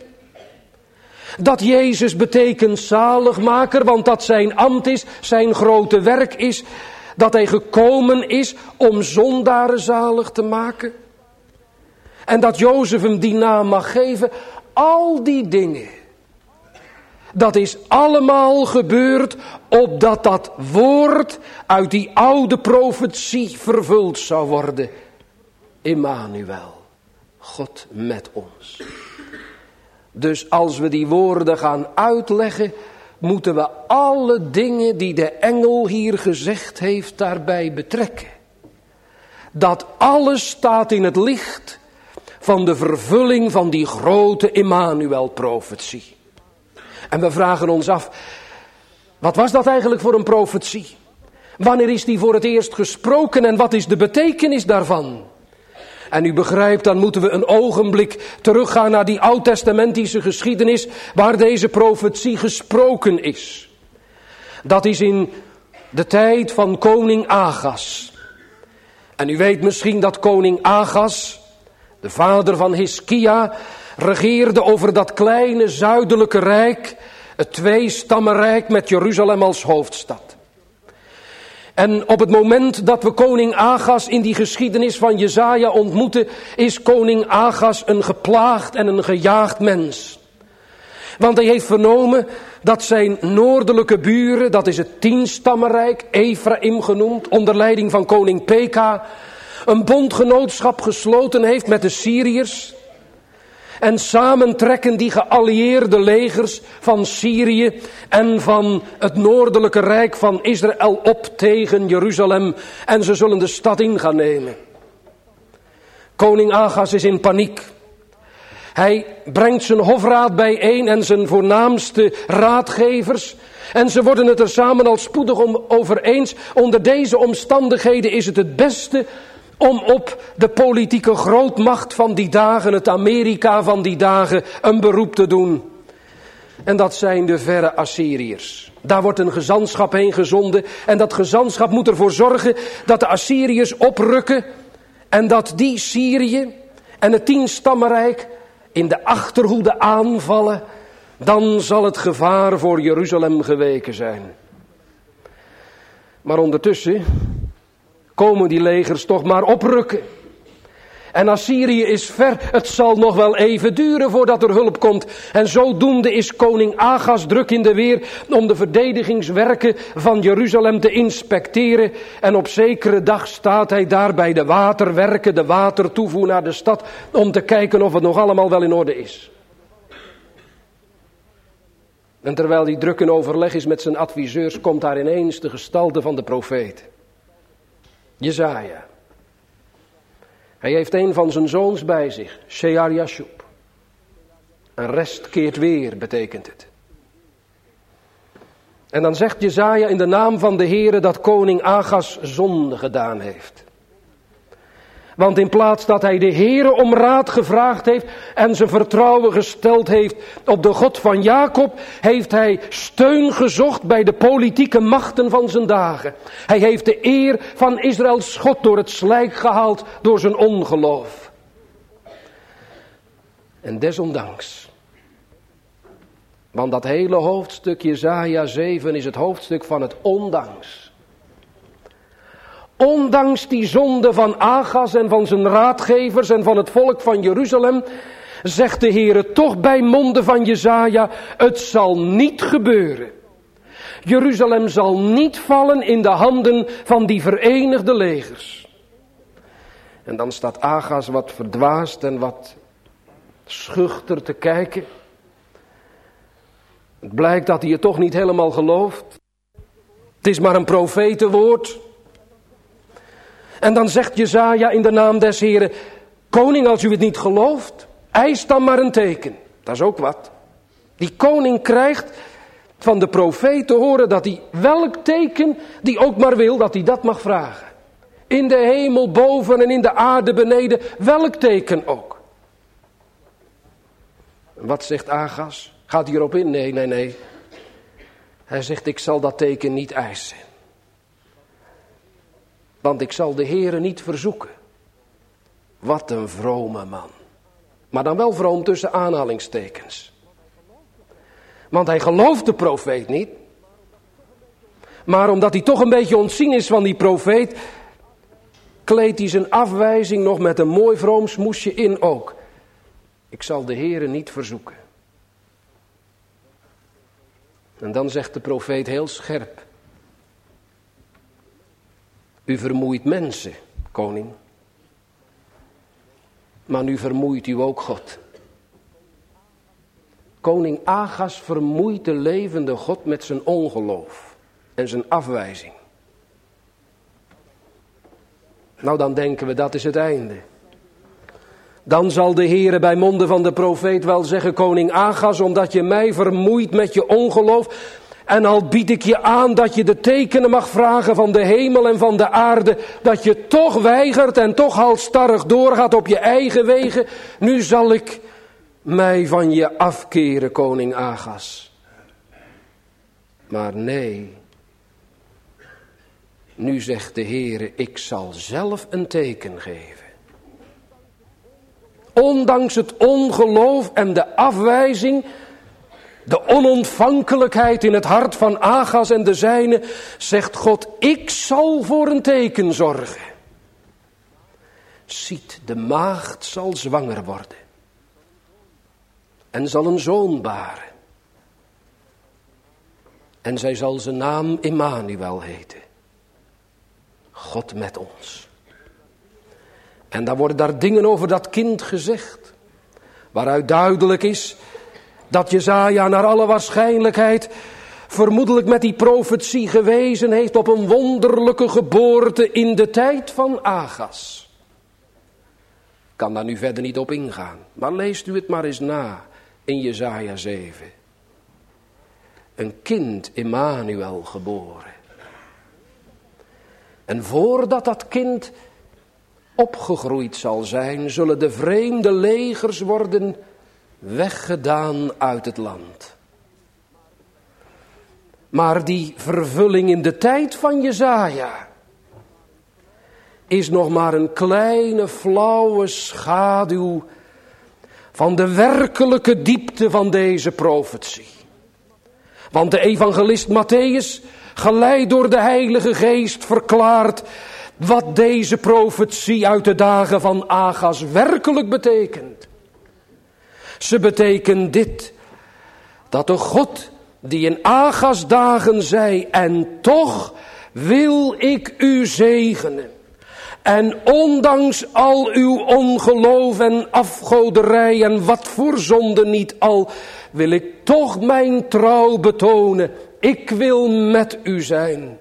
Dat Jezus betekent zaligmaker, want dat zijn ambt is, zijn grote werk is. Dat hij gekomen is om zondaren zalig te maken. En dat Jozef hem die naam mag geven. Al die dingen. Dat is allemaal gebeurd opdat dat woord uit die oude profetie vervuld zou worden. Immanuel, God met ons. Dus als we die woorden gaan uitleggen, moeten we alle dingen die de engel hier gezegd heeft daarbij betrekken. Dat alles staat in het licht van de vervulling van die grote Immanuel-profetie. En we vragen ons af, wat was dat eigenlijk voor een profetie? Wanneer is die voor het eerst gesproken en wat is de betekenis daarvan? En u begrijpt, dan moeten we een ogenblik teruggaan naar die oud-testamentische geschiedenis waar deze profetie gesproken is. Dat is in de tijd van koning Agas. En u weet misschien dat koning Agas, de vader van Hiskia, regeerde over dat kleine zuidelijke rijk, het tweestammenrijk met Jeruzalem als hoofdstad. En op het moment dat we koning Agas in die geschiedenis van Jesaja ontmoeten, is koning Agas een geplaagd en een gejaagd mens. Want hij heeft vernomen dat zijn noordelijke buren, dat is het 10-stammenrijk, Ephraim genoemd, onder leiding van koning Peka, een bondgenootschap gesloten heeft met de Syriërs. En samen trekken die geallieerde legers van Syrië en van het noordelijke rijk van Israël op tegen Jeruzalem. En ze zullen de stad in gaan nemen. Koning Agas is in paniek. Hij brengt zijn hofraad bijeen en zijn voornaamste raadgevers. En ze worden het er samen al spoedig over eens. Onder deze omstandigheden is het beste om op de politieke grootmacht van die dagen, het Amerika van die dagen, een beroep te doen. En dat zijn de verre Assyriërs. Daar wordt een gezantschap heen gezonden. En dat gezantschap moet ervoor zorgen dat de Assyriërs oprukken. En dat die Syrië en het 10-stammenrijk in de achterhoede aanvallen. Dan zal het gevaar voor Jeruzalem geweken zijn. Maar ondertussen komen die legers toch maar oprukken. En Assyrië is ver, het zal nog wel even duren voordat er hulp komt. En zodoende is koning Agas druk in de weer om de verdedigingswerken van Jeruzalem te inspecteren. En op zekere dag staat hij daar bij de waterwerken, de watertoevoer naar de stad, om te kijken of het nog allemaal wel in orde is. En terwijl hij druk in overleg is met zijn adviseurs, komt daar ineens de gestalte van de profeet. Jesaja. Hij heeft een van zijn zoons bij zich, Shear-Jashub. Een rest keert weer, betekent het. En dan zegt Jesaja in de naam van de Heere dat koning Agas zonde gedaan heeft. Want in plaats dat hij de Heere om raad gevraagd heeft en zijn vertrouwen gesteld heeft op de God van Jacob, heeft hij steun gezocht bij de politieke machten van zijn dagen. Hij heeft de eer van Israëls God door het slijk gehaald door zijn ongeloof. En desondanks, want dat hele hoofdstuk Jesaja 7 is het hoofdstuk van het ondanks. Ondanks die zonde van Agas en van zijn raadgevers en van het volk van Jeruzalem, zegt de Heere toch bij monden van Jesaja, het zal niet gebeuren. Jeruzalem zal niet vallen in de handen van die verenigde legers. En dan staat Agas wat verdwaasd en wat schuchter te kijken. Het blijkt dat hij het toch niet helemaal gelooft. Het is maar een profetenwoord. En dan zegt Jesaja in de naam des Heren: koning, als u het niet gelooft, eis dan maar een teken. Dat is ook wat. Die koning krijgt van de profeet te horen dat hij welk teken die ook maar wil, dat hij dat mag vragen. In de hemel boven en in de aarde beneden, welk teken ook. Wat zegt Agas? Gaat hij erop in? Nee. Hij zegt: ik zal dat teken niet eisen. Want ik zal de Heere niet verzoeken. Wat een vrome man. Maar dan wel vroom tussen aanhalingstekens. Want hij gelooft de profeet niet. Maar omdat hij toch een beetje ontzien is van die profeet, kleedt hij zijn afwijzing nog met een mooi vroom smoesje in ook. Ik zal de Heere niet verzoeken. En dan zegt de profeet heel scherp: u vermoeit mensen, koning. Maar nu vermoeit u ook God. Koning Agas vermoeit de levende God met zijn ongeloof en zijn afwijzing. Nou, dan denken we, dat is het einde. Dan zal de Heere bij monden van de profeet wel zeggen: koning Agas, omdat je mij vermoeit met je ongeloof, en al bied ik je aan dat je de tekenen mag vragen van de hemel en van de aarde, dat je toch weigert en toch halsstarrig doorgaat op je eigen wegen, nu zal ik mij van je afkeren, koning Agas. Maar nee, nu zegt de Heere: ik zal zelf een teken geven. Ondanks het ongeloof en de afwijzing, de onontvankelijkheid in het hart van Agas en de zijnen, zegt God: ik zal voor een teken zorgen. Ziet, de maagd zal zwanger worden en zal een zoon baren. En zij zal zijn naam Immanuel heten. God met ons. En dan worden daar dingen over dat kind gezegd, waaruit duidelijk is dat Jesaja naar alle waarschijnlijkheid vermoedelijk met die profetie gewezen heeft op een wonderlijke geboorte in de tijd van Agas. Ik kan daar nu verder niet op ingaan, maar leest u het maar eens na in Jesaja 7. Een kind, Immanuel, geboren. En voordat dat kind opgegroeid zal zijn, zullen de vreemde legers worden weggedaan uit het land. Maar die vervulling in de tijd van Jesaja is nog maar een kleine flauwe schaduw van de werkelijke diepte van deze profetie. Want de evangelist Mattheüs, geleid door de Heilige Geest, verklaart wat deze profetie uit de dagen van Agas werkelijk betekent. Ze betekent dit: dat de God die in Agas dagen zei: en toch wil ik u zegenen. En ondanks al uw ongeloof en afgoderij en wat voor zonde niet al, wil ik toch mijn trouw betonen. Ik wil met u zijn.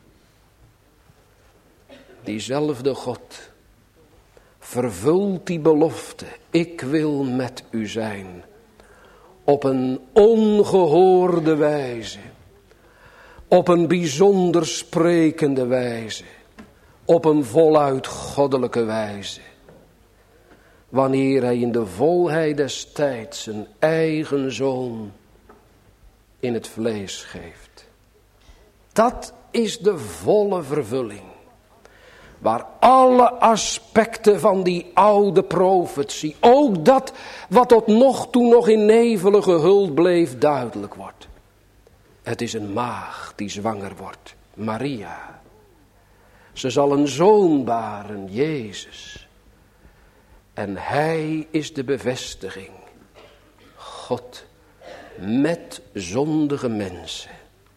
Diezelfde God vervult die belofte: ik wil met u zijn. Op een ongehoorde wijze. Op een bijzonder sprekende wijze. Op een voluit goddelijke wijze. Wanneer hij in de volheid des tijds zijn eigen zoon in het vlees geeft. Dat is de volle vervulling. Waar alle aspecten van die oude profetie, ook dat wat tot nog toe nog in nevelen gehuld bleef, duidelijk wordt. Het is een maagd die zwanger wordt, Maria. Ze zal een zoon baren, Jezus. En hij is de bevestiging. God met zondige mensen.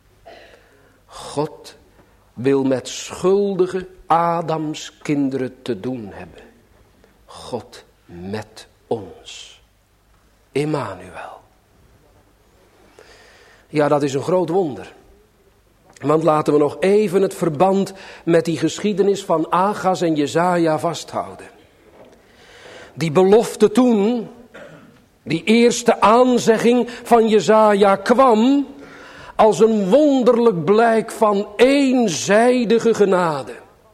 God wil met schuldige Adams kinderen te doen hebben. God met ons. Immanuel. Ja, dat is een groot wonder. Want laten we nog even het verband met die geschiedenis van Agas en Jesaja vasthouden. Die belofte toen, die eerste aanzegging van Jesaja kwam als een wonderlijk blijk van eenzijdige genade.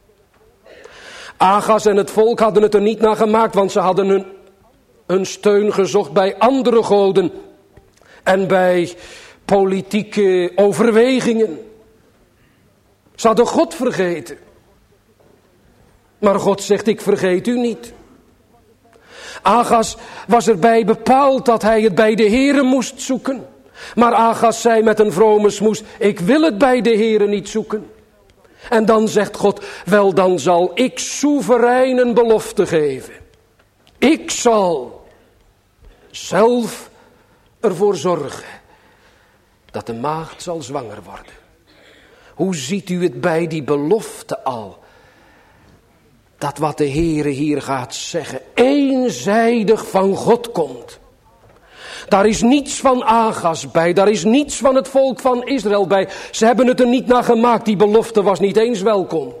Agas en het volk hadden het er niet naar gemaakt, want ze hadden hun steun gezocht bij andere goden en bij politieke overwegingen. Ze hadden God vergeten. Maar God zegt, ik vergeet u niet. Agas was erbij bepaald dat hij het bij de Here moest zoeken. Maar Agas zei met een vrome smoes, ik wil het bij de Here niet zoeken. En dan zegt God, wel dan zal ik soeverein een belofte geven. Ik zal zelf ervoor zorgen dat de maagd zal zwanger worden. Hoe ziet u het bij die belofte al? Dat wat de Heere hier gaat zeggen, eenzijdig van God komt. Daar is niets van Agas bij, daar is niets van het volk van Israël bij. Ze hebben het er niet naar gemaakt, die belofte was niet eens welkom.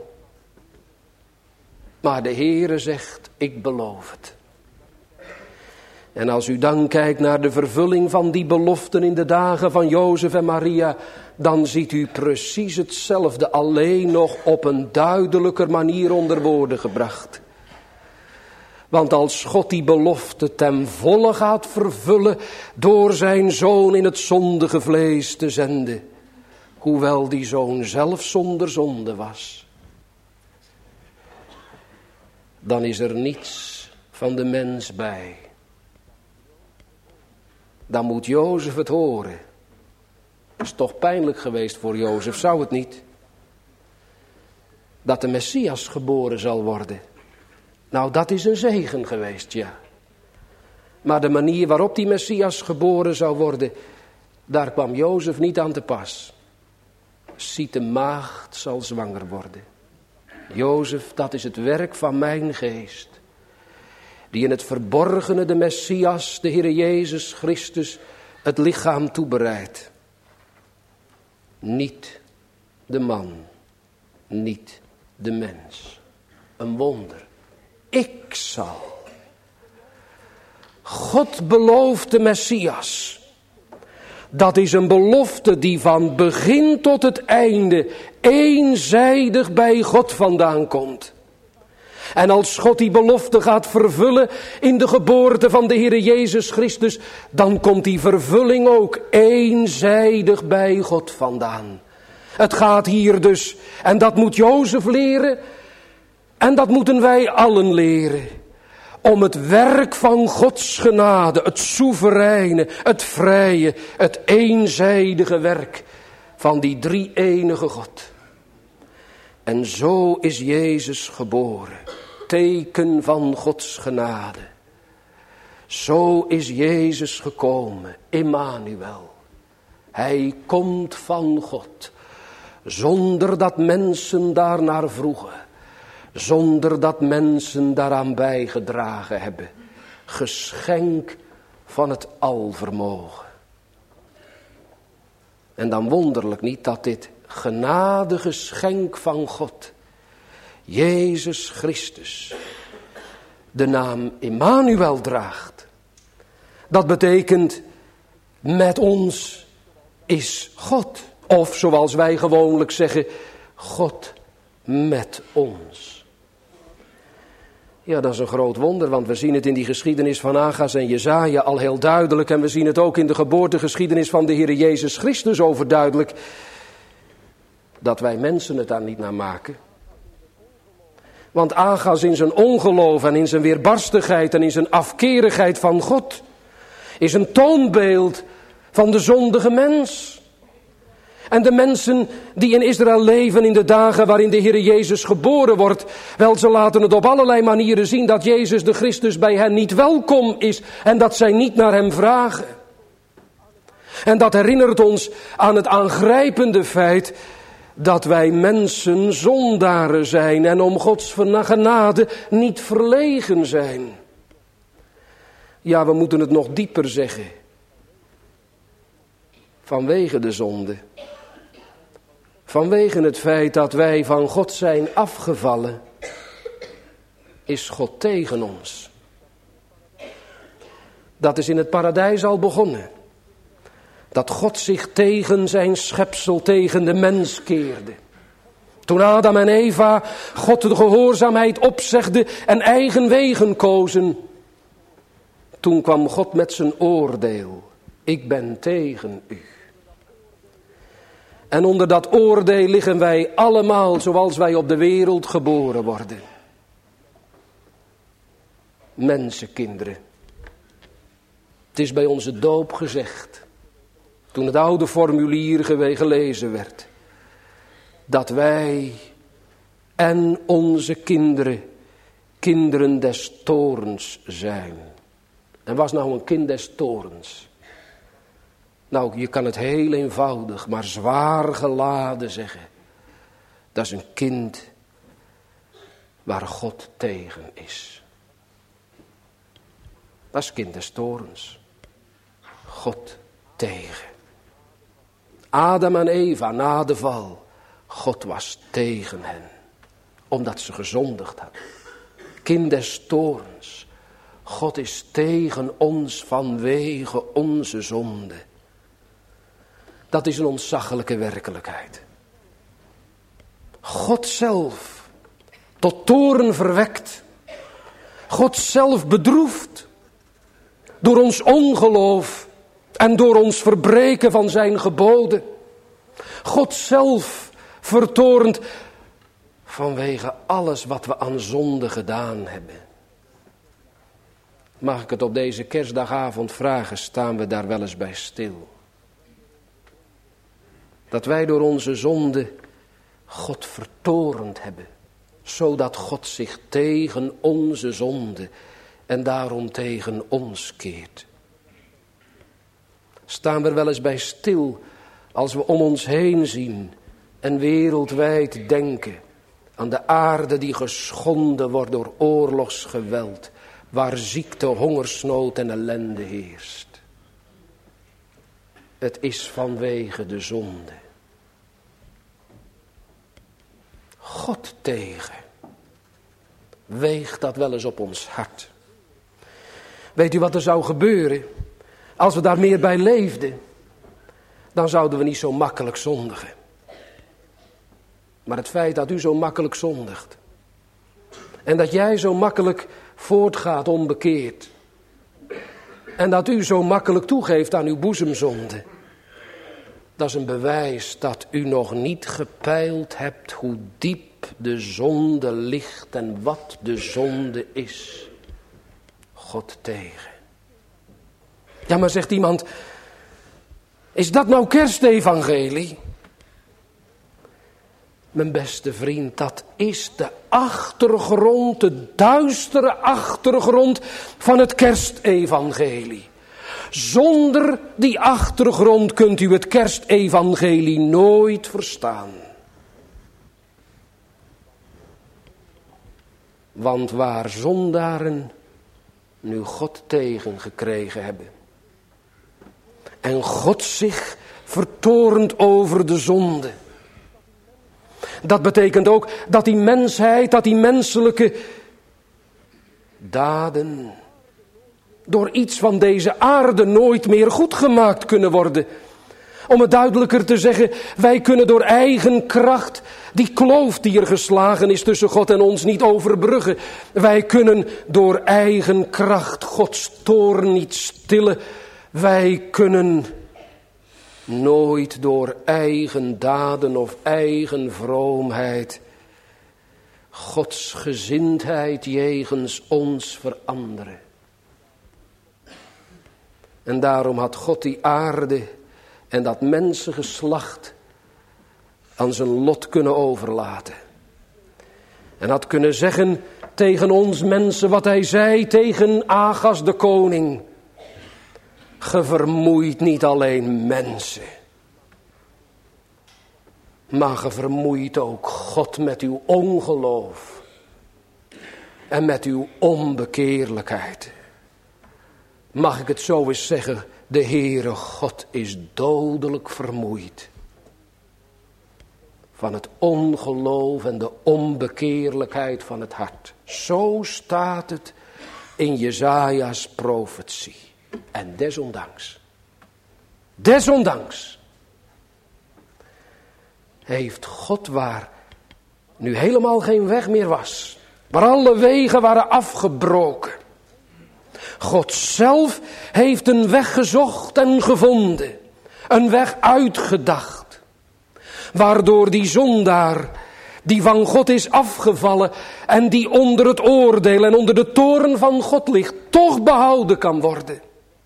Maar de Heere zegt, ik beloof het. En als u dan kijkt naar de vervulling van die beloften in de dagen van Jozef en Maria, dan ziet u precies hetzelfde, alleen nog op een duidelijker manier onder woorden gebracht. Want als God die belofte ten volle gaat vervullen door zijn zoon in het zondige vlees te zenden, hoewel die zoon zelf zonder zonde was, dan is er niets van de mens bij. Dan moet Jozef het horen. Dat is toch pijnlijk geweest voor Jozef, zou het niet? Dat de Messias geboren zal worden. Nou, dat is een zegen geweest, ja. Maar de manier waarop die Messias geboren zou worden, daar kwam Jozef niet aan te pas. Ziet, de maagd zal zwanger worden. Jozef, dat is het werk van mijn geest. Die in het verborgene de Messias, de Heere Jezus Christus, het lichaam toebereidt. Niet de man, niet de mens. Een wonder. Ik zal. God belooft de Messias. Dat is een belofte die van begin tot het einde eenzijdig bij God vandaan komt. En als God die belofte gaat vervullen in de geboorte van de Heere Jezus Christus, dan komt die vervulling ook eenzijdig bij God vandaan. Het gaat hier dus, en dat moet Jozef leren, en dat moeten wij allen leren, om het werk van Gods genade, het soevereine, het vrije, het eenzijdige werk van die drie-enige God. En zo is Jezus geboren, teken van Gods genade. Zo is Jezus gekomen, Immanuel. Hij komt van God, zonder dat mensen daarnaar vroegen, zonder dat mensen daaraan bijgedragen hebben. Geschenk van het alvermogen. En dan wonderlijk niet dat dit genadegeschenk van God, Jezus Christus, de naam Immanuel draagt. Dat betekent, met ons is God. Of zoals wij gewoonlijk zeggen, God met ons. Ja, dat is een groot wonder, want we zien het in die geschiedenis van Agas en Jesaja al heel duidelijk. En we zien het ook in de geboortegeschiedenis van de Heere Jezus Christus overduidelijk. Dat wij mensen het daar niet naar maken. Want Agas in zijn ongeloof en in zijn weerbarstigheid en in zijn afkerigheid van God is een toonbeeld van de zondige mens. En de mensen die in Israël leven in de dagen waarin de Heere Jezus geboren wordt, wel, ze laten het op allerlei manieren zien dat Jezus de Christus bij hen niet welkom is en dat zij niet naar hem vragen. En dat herinnert ons aan het aangrijpende feit dat wij mensen zondaren zijn en om Gods genade niet verlegen zijn. Ja, we moeten het nog dieper zeggen. Vanwege de zonde. Vanwege het feit dat wij van God zijn afgevallen, is God tegen ons. Dat is in het paradijs al begonnen. Dat God zich tegen zijn schepsel, tegen de mens keerde. Toen Adam en Eva God de gehoorzaamheid opzegden en eigen wegen kozen. Toen kwam God met zijn oordeel. Ik ben tegen u. En onder dat oordeel liggen wij allemaal zoals wij op de wereld geboren worden. Mensenkinderen. Het is bij onze doop gezegd, toen het oude formulier gelezen werd, dat wij en onze kinderen, kinderen des toorns zijn. En was nou een kind des toorns? Nou, je kan het heel eenvoudig, maar zwaar geladen zeggen. Dat is een kind waar God tegen is. Dat is kind des toorns. God tegen. Adam en Eva na de val. God was tegen hen. Omdat ze gezondigd hadden. Kind des toorns. God is tegen ons vanwege onze zonde. Dat is een ontzaglijke werkelijkheid. God zelf tot toorn verwekt. God zelf bedroefd. Door ons ongeloof en door ons verbreken van zijn geboden. God zelf vertoornd vanwege alles wat we aan zonde gedaan hebben. Mag ik het op deze kerstdagavond vragen, staan we daar wel eens bij stil? Dat wij door onze zonde God vertorend hebben. Zodat God zich tegen onze zonde en daarom tegen ons keert. Staan we er wel eens bij stil als we om ons heen zien en wereldwijd denken aan de aarde die geschonden wordt door oorlogsgeweld, waar ziekte, hongersnood en ellende heerst. Het is vanwege de zonde. God tegen. Weegt dat wel eens op ons hart. Weet u wat er zou gebeuren? Als we daar meer bij leefden, dan zouden we niet zo makkelijk zondigen. Maar het feit dat u zo makkelijk zondigt, en dat jij zo makkelijk voortgaat onbekeerd, en dat u zo makkelijk toegeeft aan uw boezemzonde, dat is een bewijs dat u nog niet gepeild hebt hoe diep de zonde ligt en wat de zonde is. God tegen. Ja, maar zegt iemand, is dat nou kerstevangelie? Mijn beste vriend, dat is de achtergrond, de duistere achtergrond van het kerstevangelie. Zonder die achtergrond kunt u het kerstevangelie nooit verstaan. Want waar zondaren nu God tegen gekregen hebben en God zich vertorent over de zonde. Dat betekent ook dat die mensheid, dat die menselijke daden door iets van deze aarde nooit meer goed gemaakt kunnen worden. Om het duidelijker te zeggen, wij kunnen door eigen kracht die kloof die er geslagen is tussen God en ons niet overbruggen. Wij kunnen door eigen kracht Gods toorn niet stillen. Wij kunnen nooit door eigen daden of eigen vroomheid Gods gezindheid jegens ons veranderen. En daarom had God die aarde en dat mensengeslacht aan zijn lot kunnen overlaten. En had kunnen zeggen tegen ons mensen wat hij zei tegen Agas de koning. Ge vermoeit niet alleen mensen, maar ge vermoeit ook God met uw ongeloof en met uw onbekeerlijkheid. Mag ik het zo eens zeggen, de Heere God is dodelijk vermoeid van het ongeloof en de onbekeerlijkheid van het hart. Zo staat het in Jesaja's profetie. En desondanks heeft God, waar nu helemaal geen weg meer was, waar alle wegen waren afgebroken, God zelf heeft een weg gezocht en gevonden, een weg uitgedacht, waardoor die zondaar die van God is afgevallen en die onder het oordeel en onder de toorn van God ligt, toch behouden kan worden.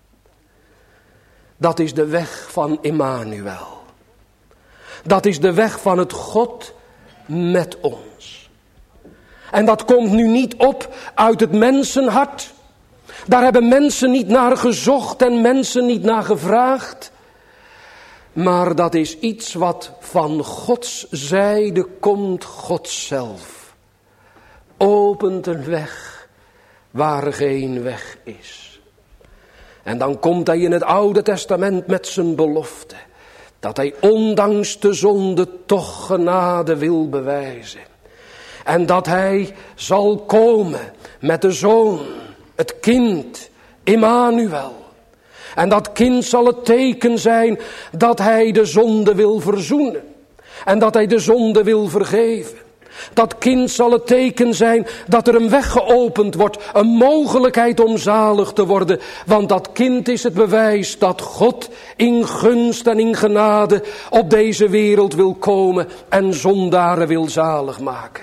Dat is de weg van Immanuel. Dat is de weg van het God met ons. En dat komt nu niet op uit het mensenhart. Daar hebben mensen niet naar gezocht en mensen niet naar gevraagd. Maar dat is iets wat van Gods zijde komt, God zelf. Opent een weg waar geen weg is. En dan komt hij in het Oude Testament met zijn belofte. Dat hij ondanks de zonde toch genade wil bewijzen. En dat hij zal komen met de Zoon, het kind, Immanuel. En dat kind zal het teken zijn dat hij de zonde wil verzoenen. En dat hij de zonde wil vergeven. Dat kind zal het teken zijn dat er een weg geopend wordt. Een mogelijkheid om zalig te worden. Want dat kind is het bewijs dat God in gunst en in genade op deze wereld wil komen. En zondaren wil zalig maken.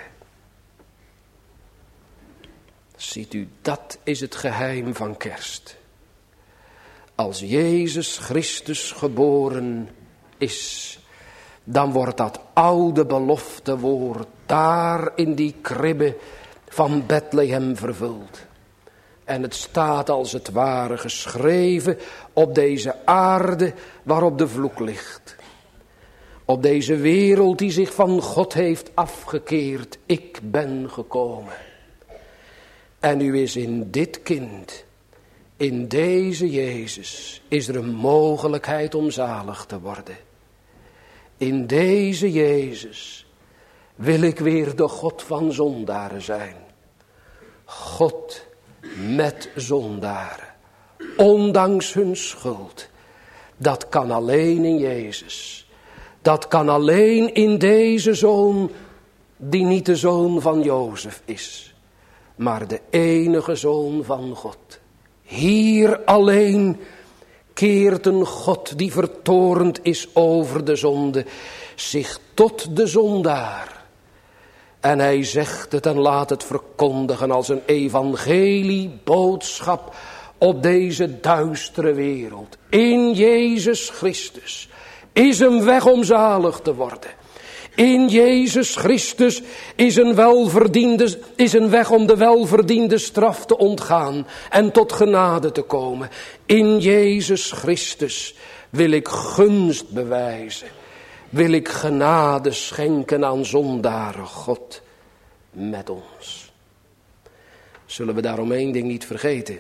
Ziet u, dat is het geheim van kerst. Als Jezus Christus geboren is, dan wordt dat oude beloftewoord daar in die kribbe van Bethlehem vervuld. En het staat als het ware geschreven op deze aarde waarop de vloek ligt. Op deze wereld die zich van God heeft afgekeerd. Ik ben gekomen. En nu is in dit kind, in deze Jezus, is er een mogelijkheid om zalig te worden. In deze Jezus wil ik weer de God van zondaren zijn. God met zondaren. Ondanks hun schuld. Dat kan alleen in Jezus. Dat kan alleen in deze Zoon die niet de zoon van Jozef is. Maar de enige Zoon van God. Hier alleen keert een God die vertorend is over de zonde zich tot de zondaar. En hij zegt het en laat het verkondigen als een evangelieboodschap op deze duistere wereld. In Jezus Christus is een weg om zalig te worden. In Jezus Christus is een weg om de welverdiende straf te ontgaan en tot genade te komen. In Jezus Christus wil ik gunst bewijzen. Wil ik genade schenken aan zondaren, God met ons. Zullen we daarom één ding niet vergeten?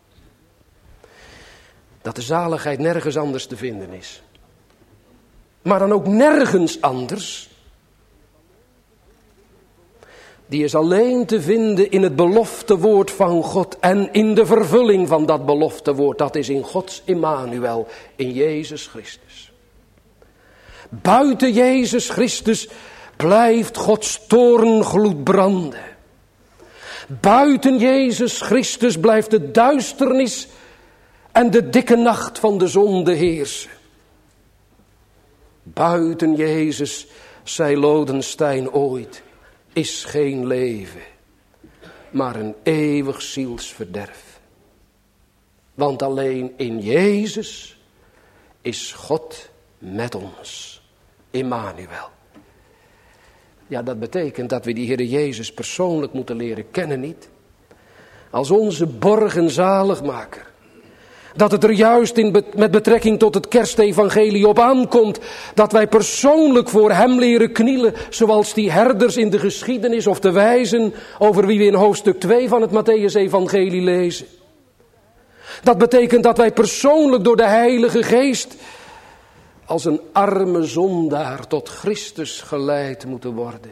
Dat de zaligheid nergens anders te vinden is. Maar dan ook nergens anders. Die is alleen te vinden in het beloftewoord van God en in de vervulling van dat beloftewoord. Dat is in Gods Immanuel, in Jezus Christus. Buiten Jezus Christus blijft Gods toorngloed branden. Buiten Jezus Christus blijft de duisternis en de dikke nacht van de zonde heersen. Buiten Jezus, zei Lodenstein ooit, is geen leven, maar een eeuwig zielsverderf. Want alleen in Jezus is God met ons, Immanuel. Ja, dat betekent dat we die Heere Jezus persoonlijk moeten leren kennen, niet? Als onze borg en zaligmaker. Dat het er juist met betrekking tot het kerstevangelie op aankomt. Dat wij persoonlijk voor hem leren knielen. Zoals die herders in de geschiedenis of de wijzen over wie we in hoofdstuk 2 van het Mattheüs-evangelie lezen. Dat betekent dat wij persoonlijk door de Heilige Geest als een arme zondaar tot Christus geleid moeten worden.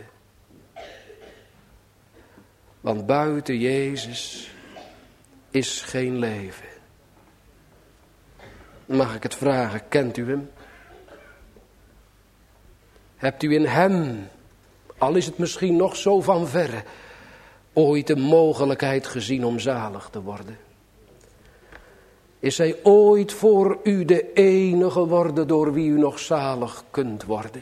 Want buiten Jezus is geen leven. Mag ik het vragen, kent u hem? Hebt u in hem, al is het misschien nog zo van verre, ooit de mogelijkheid gezien om zalig te worden? Is hij ooit voor u de enige geworden door wie u nog zalig kunt worden?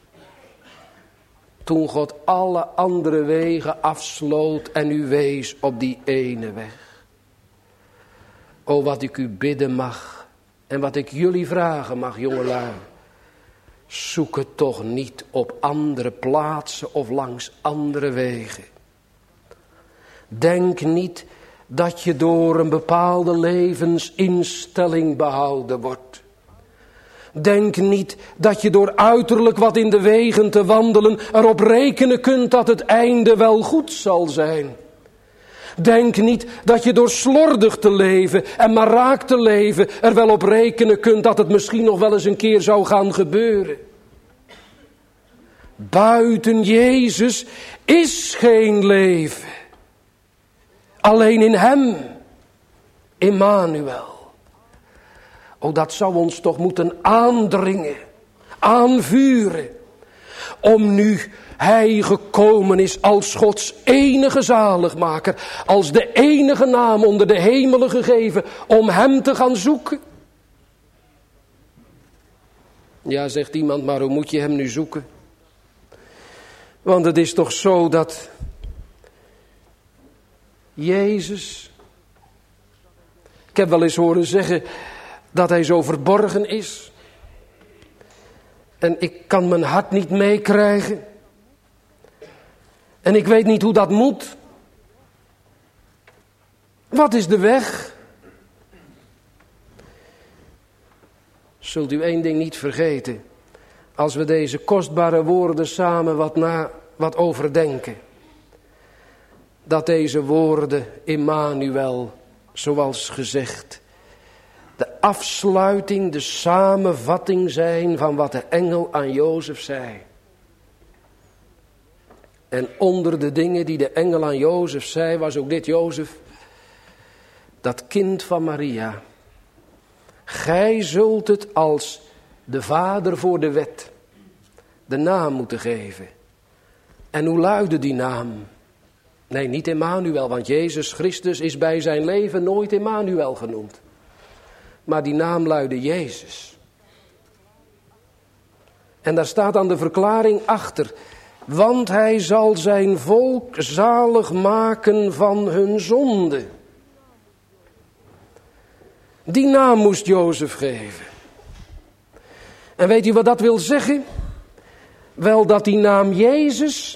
Toen God alle andere wegen afsloot en u wees op die ene weg. O, wat ik u bidden mag en wat ik jullie vragen mag, jongelui. Zoek het toch niet op andere plaatsen of langs andere wegen. Denk niet dat je door een bepaalde levensinstelling behouden wordt. Denk niet dat je door uiterlijk wat in de wegen te wandelen erop rekenen kunt dat het einde wel goed zal zijn. Denk niet dat je door slordig te leven en maar raak te leven er wel op rekenen kunt dat het misschien nog wel eens een keer zou gaan gebeuren. Buiten Jezus is geen leven. Alleen in hem, Immanuel. Oh, dat zou ons toch moeten aandringen, aanvuren. Om nu hij gekomen is als Gods enige zaligmaker. Als de enige naam onder de hemelen gegeven om hem te gaan zoeken. Ja, zegt iemand, maar hoe moet je hem nu zoeken? Want het is toch zo dat Jezus, ik heb wel eens horen zeggen dat hij zo verborgen is. En ik kan mijn hart niet meekrijgen. En ik weet niet hoe dat moet. Wat is de weg? Zult u één ding niet vergeten. Als we deze kostbare woorden samen wat overdenken. Dat deze woorden, Immanuel, zoals gezegd, de afsluiting, de samenvatting zijn van wat de engel aan Jozef zei. En onder de dingen die de engel aan Jozef zei, was ook dit: Jozef, dat kind van Maria. Gij zult het als de vader voor de wet de naam moeten geven. En hoe luidde die naam? Nee, niet Immanuel, want Jezus Christus is bij zijn leven nooit Immanuel genoemd. Maar die naam luidde Jezus. En daar staat dan de verklaring achter. Want hij zal zijn volk zalig maken van hun zonde. Die naam moest Jozef geven. En weet u wat dat wil zeggen? Wel, dat die naam Jezus,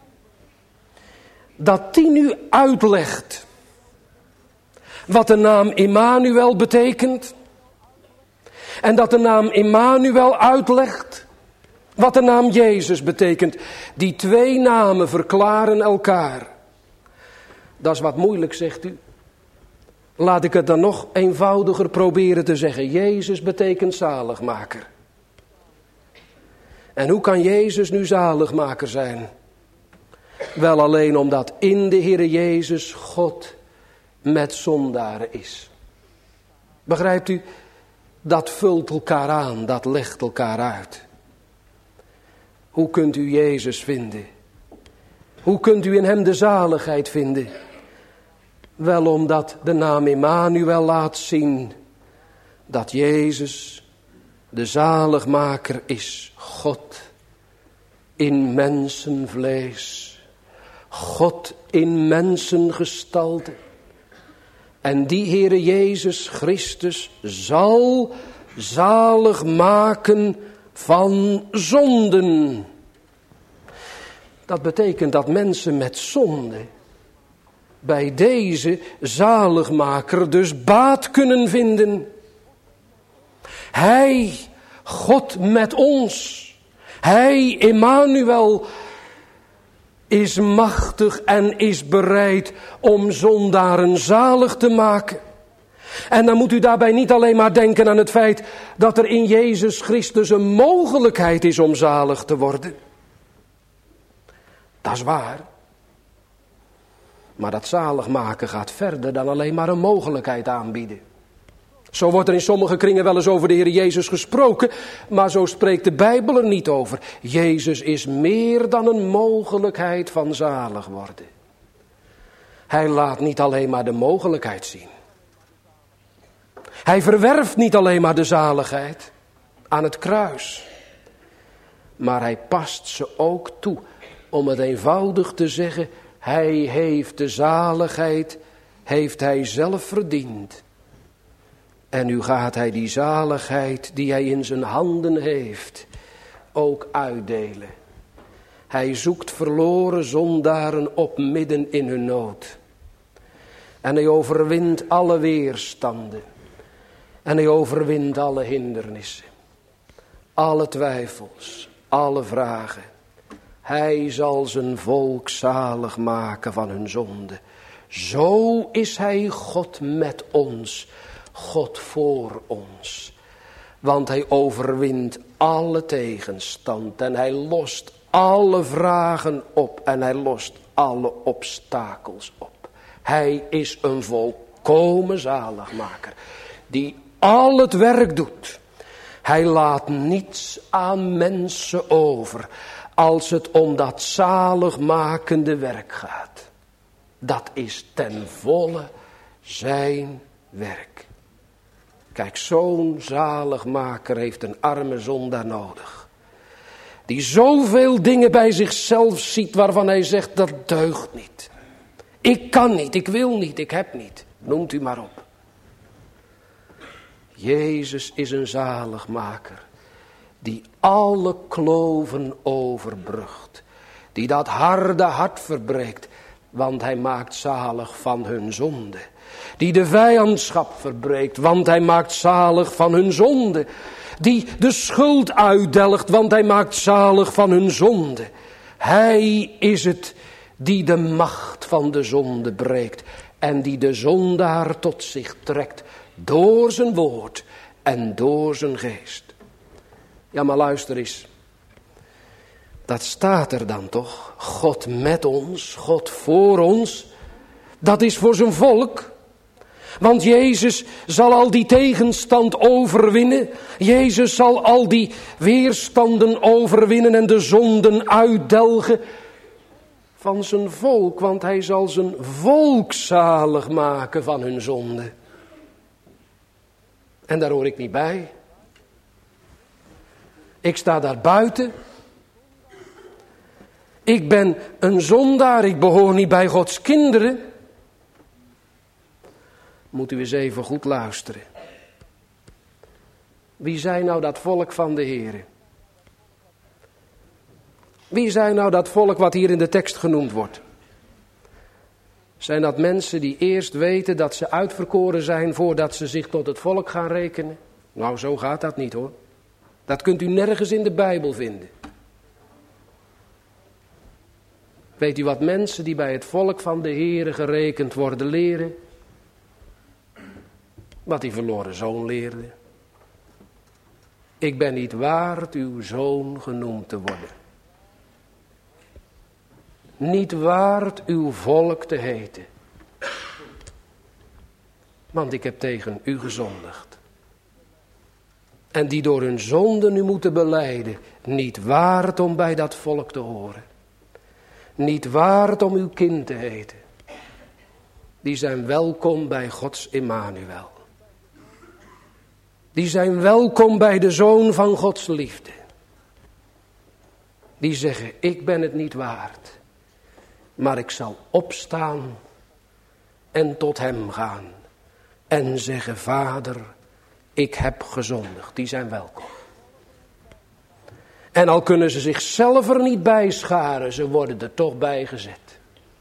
dat die nu uitlegt wat de naam Immanuel betekent. En dat de naam Immanuel uitlegt wat de naam Jezus betekent. Die twee namen verklaren elkaar. Dat is wat moeilijk, zegt u. Laat ik het dan nog eenvoudiger proberen te zeggen. Jezus betekent zaligmaker. En hoe kan Jezus nu zaligmaker zijn? Wel alleen omdat in de Heere Jezus God met zondaren is. Begrijpt u? Dat vult elkaar aan, dat legt elkaar uit. Hoe kunt u Jezus vinden? Hoe kunt u in hem de zaligheid vinden? Wel omdat de naam Immanuel laat zien dat Jezus de zaligmaker is. God in mensenvlees. God in mensengestalte. En die Heere Jezus Christus zal zalig maken van zonden. Dat betekent dat mensen met zonde bij deze zaligmaker dus baat kunnen vinden. Hij, God met ons. Hij, Immanuel, is machtig en is bereid om zondaren zalig te maken. En dan moet u daarbij niet alleen maar denken aan het feit dat er in Jezus Christus een mogelijkheid is om zalig te worden. Dat is waar. Maar dat zalig maken gaat verder dan alleen maar een mogelijkheid aanbieden. Zo wordt er in sommige kringen wel eens over de Heer Jezus gesproken, maar zo spreekt de Bijbel er niet over. Jezus is meer dan een mogelijkheid van zalig worden. Hij laat niet alleen maar de mogelijkheid zien. Hij verwerft niet alleen maar de zaligheid aan het kruis. Maar hij past ze ook toe. Om het eenvoudig te zeggen, hij heeft de zaligheid, heeft hij zelf verdiend. En nu gaat hij die zaligheid die hij in zijn handen heeft, ook uitdelen. Hij zoekt verloren zondaren op midden in hun nood. En hij overwint alle weerstanden. En hij overwint alle hindernissen. Alle twijfels, alle vragen. Hij zal zijn volk zalig maken van hun zonde. Zo is hij God met ons. God voor ons. Want hij overwint alle tegenstand. En hij lost alle vragen op. En hij lost alle obstakels op. Hij is een volkomen zaligmaker. Die al het werk doet. Hij laat niets aan mensen over. Als het om dat zaligmakende werk gaat. Dat is ten volle zijn werk. Kijk, zo'n zaligmaker heeft een arme zondaar nodig. Die zoveel dingen bij zichzelf ziet waarvan hij zegt dat deugt niet. Ik kan niet, ik wil niet, ik heb niet. Noemt u maar op. Jezus is een zaligmaker. Die alle kloven overbrugt. Die dat harde hart verbreekt. Want hij maakt zalig van hun zonde. Die de vijandschap verbreekt. Want hij maakt zalig van hun zonde. Die de schuld uitdelgt. Want hij maakt zalig van hun zonde. Hij is het die de macht van de zonde breekt. En die de zondaar tot zich trekt. Door zijn woord en door zijn geest. Ja, maar luister eens. Dat staat er dan toch. God met ons, God voor ons. Dat is voor zijn volk. Want Jezus zal al die tegenstand overwinnen. Jezus zal al die weerstanden overwinnen en de zonden uitdelgen van zijn volk. Want hij zal zijn volk zalig maken van hun zonde. En daar hoor ik niet bij. Ik sta daar buiten. Ik ben een zondaar, ik behoor niet bij Gods kinderen. Moet u eens even goed luisteren. Wie zijn nou dat volk van de Heere? Wie zijn nou dat volk wat hier in de tekst genoemd wordt? Zijn dat mensen die eerst weten dat ze uitverkoren zijn voordat ze zich tot het volk gaan rekenen? Nou, zo gaat dat niet hoor. Dat kunt u nergens in de Bijbel vinden. Weet u wat mensen die bij het volk van de Heere gerekend worden leren? Wat die verloren zoon leerde. Ik ben niet waard uw zoon genoemd te worden. Niet waard uw volk te heten. Want ik heb tegen u gezondigd. En die door hun zonde nu moeten belijden. Niet waard om bij dat volk te horen. Niet waard om uw kind te heten. Die zijn welkom bij Gods Immanuel. Die zijn welkom bij de Zoon van Gods liefde. Die zeggen, ik ben het niet waard. Maar ik zal opstaan en tot hem gaan. En zeggen, Vader, ik heb gezondigd. Die zijn welkom. En al kunnen ze zichzelf er niet bij scharen, ze worden er toch bij gezet.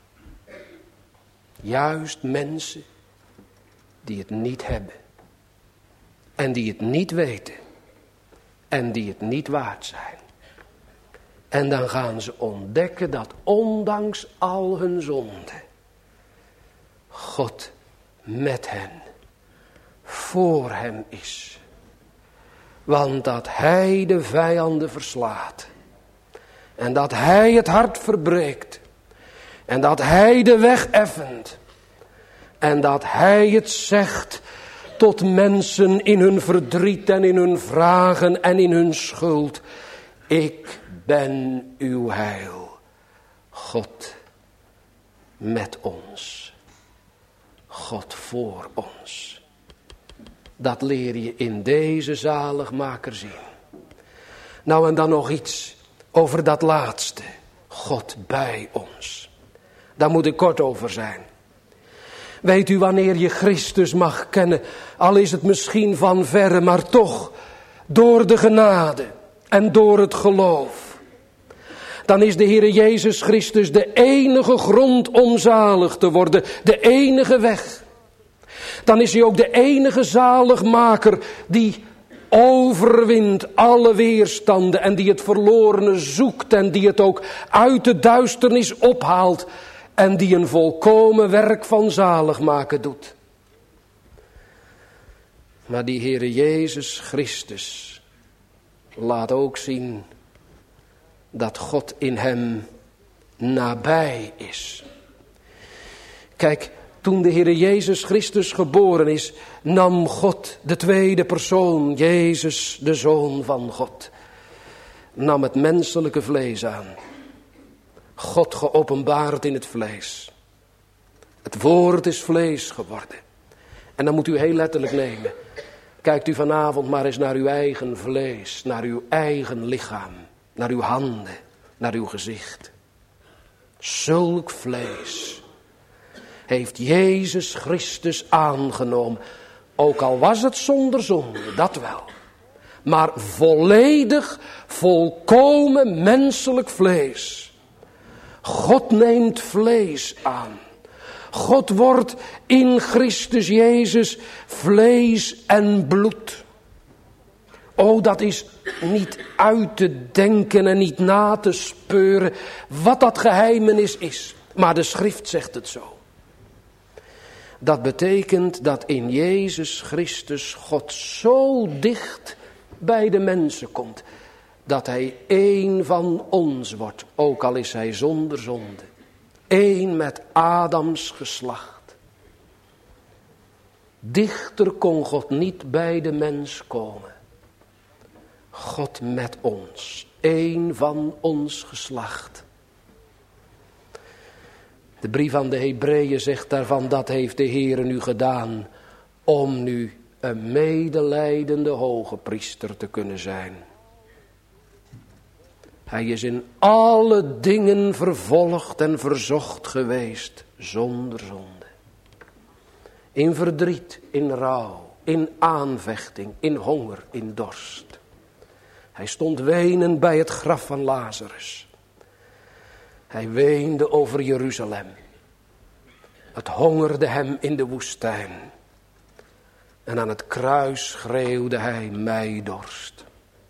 Juist mensen die het niet hebben. En die het niet weten. En die het niet waard zijn. En dan gaan ze ontdekken dat ondanks al hun zonden God met hen voor hem is. Want dat hij de vijanden verslaat. En dat hij het hart verbreekt. En dat hij de weg effent. En dat hij het zegt tot mensen in hun verdriet en in hun vragen en in hun schuld. Ik ben uw heil. God met ons. God voor ons. Dat leer je in deze zaligmaker zien. Nou en dan nog iets over dat laatste. God bij ons. Daar moet ik kort over zijn. Weet u wanneer je Christus mag kennen, al is het misschien van verre, maar toch door de genade en door het geloof. Dan is de Heere Jezus Christus de enige grond om zalig te worden, de enige weg. Dan is hij ook de enige zaligmaker die overwint alle weerstanden en die het verlorene zoekt en die het ook uit de duisternis ophaalt. En die een volkomen werk van zaligmaken doet. Maar die Heere Jezus Christus laat ook zien dat God in hem nabij is. Kijk, toen de Heere Jezus Christus geboren is, nam God de tweede persoon, Jezus, de Zoon van God, nam het menselijke vlees aan. God geopenbaard in het vlees. Het woord is vlees geworden. En dan moet u heel letterlijk nemen. Kijkt u vanavond maar eens naar uw eigen vlees. Naar uw eigen lichaam. Naar uw handen. Naar uw gezicht. Zulk vlees heeft Jezus Christus aangenomen. Ook al was het zonder zonde, dat wel. Maar volledig, volkomen menselijk vlees. God neemt vlees aan. God wordt in Christus Jezus vlees en bloed. Oh, dat is niet uit te denken en niet na te speuren wat dat geheimenis is. Maar de schrift zegt het zo. Dat betekent dat in Jezus Christus God zo dicht bij de mensen komt. Dat hij één van ons wordt, ook al is hij zonder zonde. Eén met Adams geslacht. Dichter kon God niet bij de mens komen. God met ons, één van ons geslacht. De brief aan de Hebreeën zegt daarvan, dat heeft de Heere nu gedaan om nu een medelijdende hoge priester te kunnen zijn. Hij is in alle dingen vervolgd en verzocht geweest, zonder zonde. In verdriet, in rouw, in aanvechting, in honger, in dorst. Hij stond wenend bij het graf van Lazarus. Hij weende over Jeruzalem. Het hongerde hem in de woestijn. En aan het kruis schreeuwde hij, mij dorst.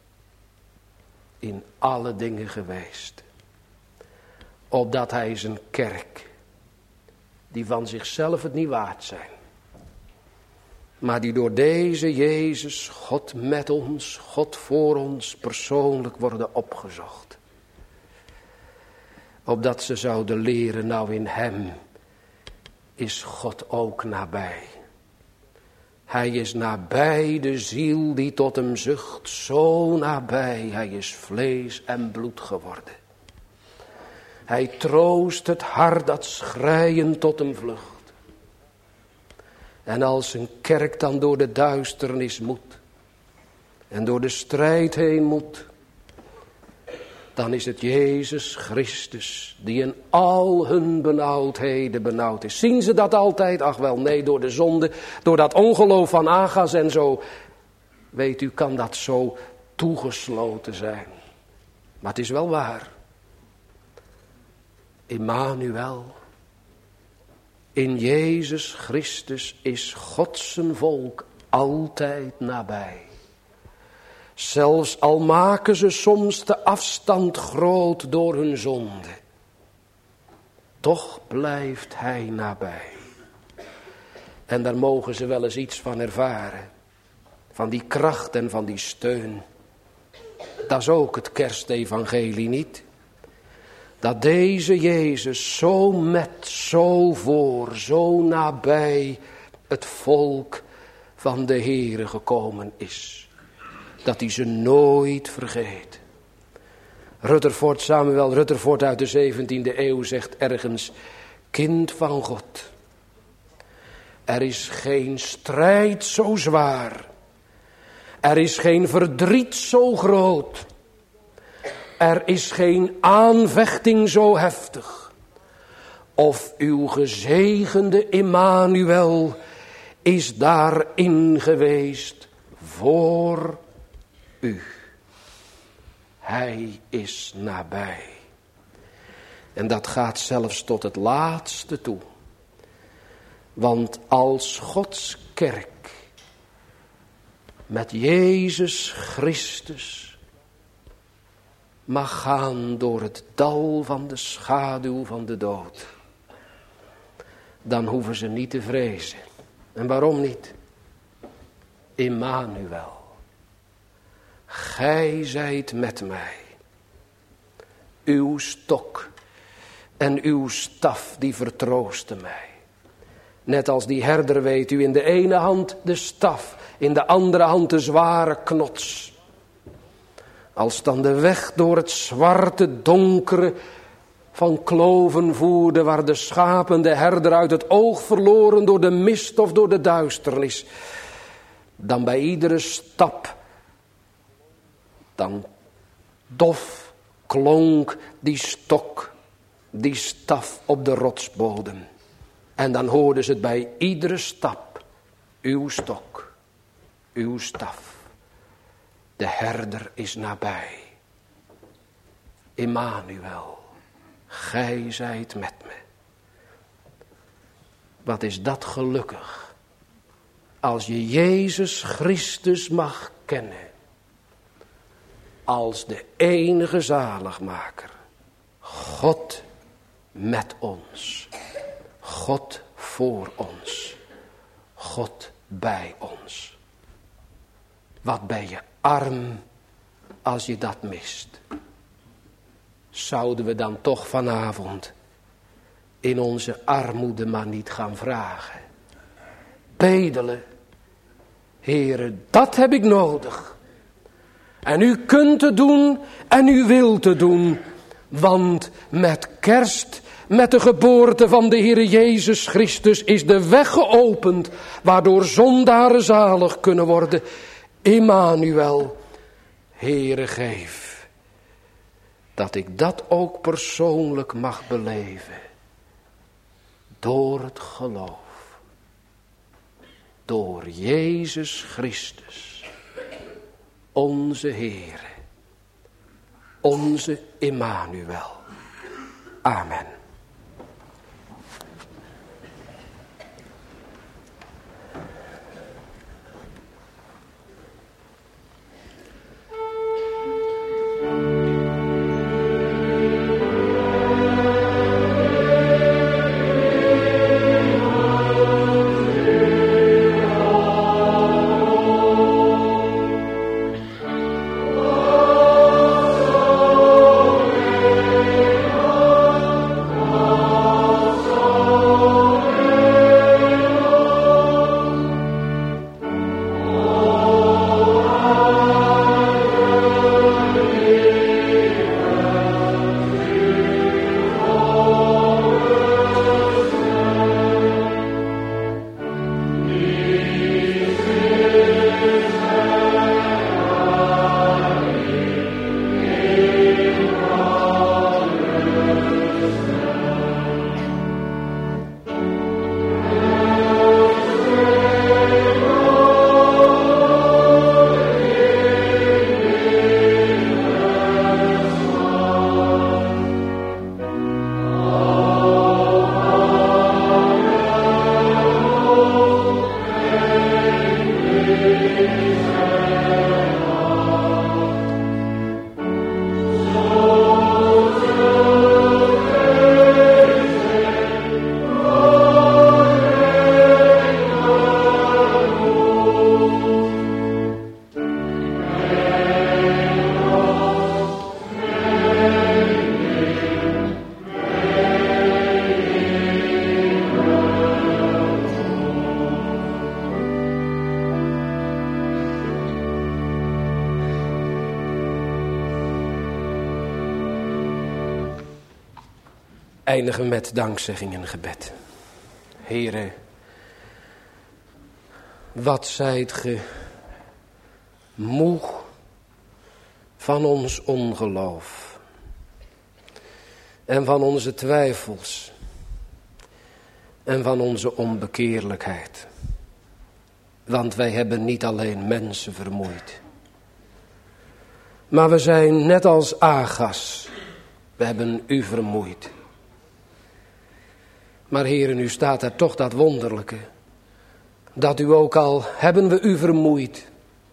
In alle dingen geweest. Opdat hij zijn kerk, die van zichzelf het niet waard zijn, maar die door deze Jezus, God met ons, God voor ons, persoonlijk worden opgezocht. Opdat ze zouden leren, nou in hem is God ook nabij. Hij is nabij de ziel die tot hem zucht, zo nabij, hij is vlees en bloed geworden. Hij troost het hart dat schreiend tot hem vlucht. En als een kerk dan door de duisternis moet en door de strijd heen moet, dan is het Jezus Christus die in al hun benauwdheden benauwd is. Zien ze dat altijd? Ach wel, nee, door de zonde, door dat ongeloof van Agas en zo. Weet u, kan dat zo toegesloten zijn. Maar het is wel waar. Immanuel. In Jezus Christus is God zijn volk altijd nabij. Zelfs al maken ze soms de afstand groot door hun zonde. Toch blijft hij nabij. En daar mogen ze wel eens iets van ervaren. Van die kracht en van die steun. Dat is ook het kerstevangelie niet. Dat deze Jezus zo met, zo voor, zo nabij het volk van de Heere gekomen is. Dat hij ze nooit vergeet. Samuel Rutherford uit de 17e eeuw zegt ergens: kind van God. Er is geen strijd zo zwaar. Er is geen verdriet zo groot. Er is geen aanvechting zo heftig. Of uw gezegende Immanuel is daarin geweest voor u. Hij is nabij. En dat gaat zelfs tot het laatste toe. Want als Gods kerk met Jezus Christus mag gaan door het dal van de schaduw van de dood, dan hoeven ze niet te vrezen. En waarom niet? Immanuel, gij zijt met mij. Uw stok en uw staf die vertroosten mij. Net als die herder weet u, in de ene hand de staf, in de andere hand de zware knots. Als dan de weg door het zwarte donkere van kloven voerde, waar de schapen de herder uit het oog verloren door de mist of door de duisternis, dan bij iedere stap, dan dof klonk die stok, die staf op de rotsbodem. En dan hoorden ze het bij iedere stap: uw stok, uw staf. De herder is nabij. Immanuel, gij zijt met me. Wat is dat gelukkig, als je Jezus Christus mag kennen als de enige zaligmaker. God met ons. God voor ons. God bij ons. Wat ben je arm als je dat mist. Zouden we dan toch vanavond in onze armoede maar niet gaan vragen. Bedelen. Heere, dat heb ik nodig. En u kunt het doen en u wilt het doen. Want met kerst, met de geboorte van de Heere Jezus Christus, is de weg geopend waardoor zondaren zalig kunnen worden. Immanuel, Heere, geef dat ik dat ook persoonlijk mag beleven. Door het geloof. Door Jezus Christus, onze Heere, onze Immanuel. Amen. eindigen met dankzegging en gebed. Heere, wat zijt ge moe van ons ongeloof en van onze twijfels en van onze onbekeerlijkheid. Want wij hebben niet alleen mensen vermoeid, maar we zijn net als Agas, we hebben u vermoeid. Maar Heere, nu staat er toch dat wonderlijke, dat u ook al hebben we u vermoeid,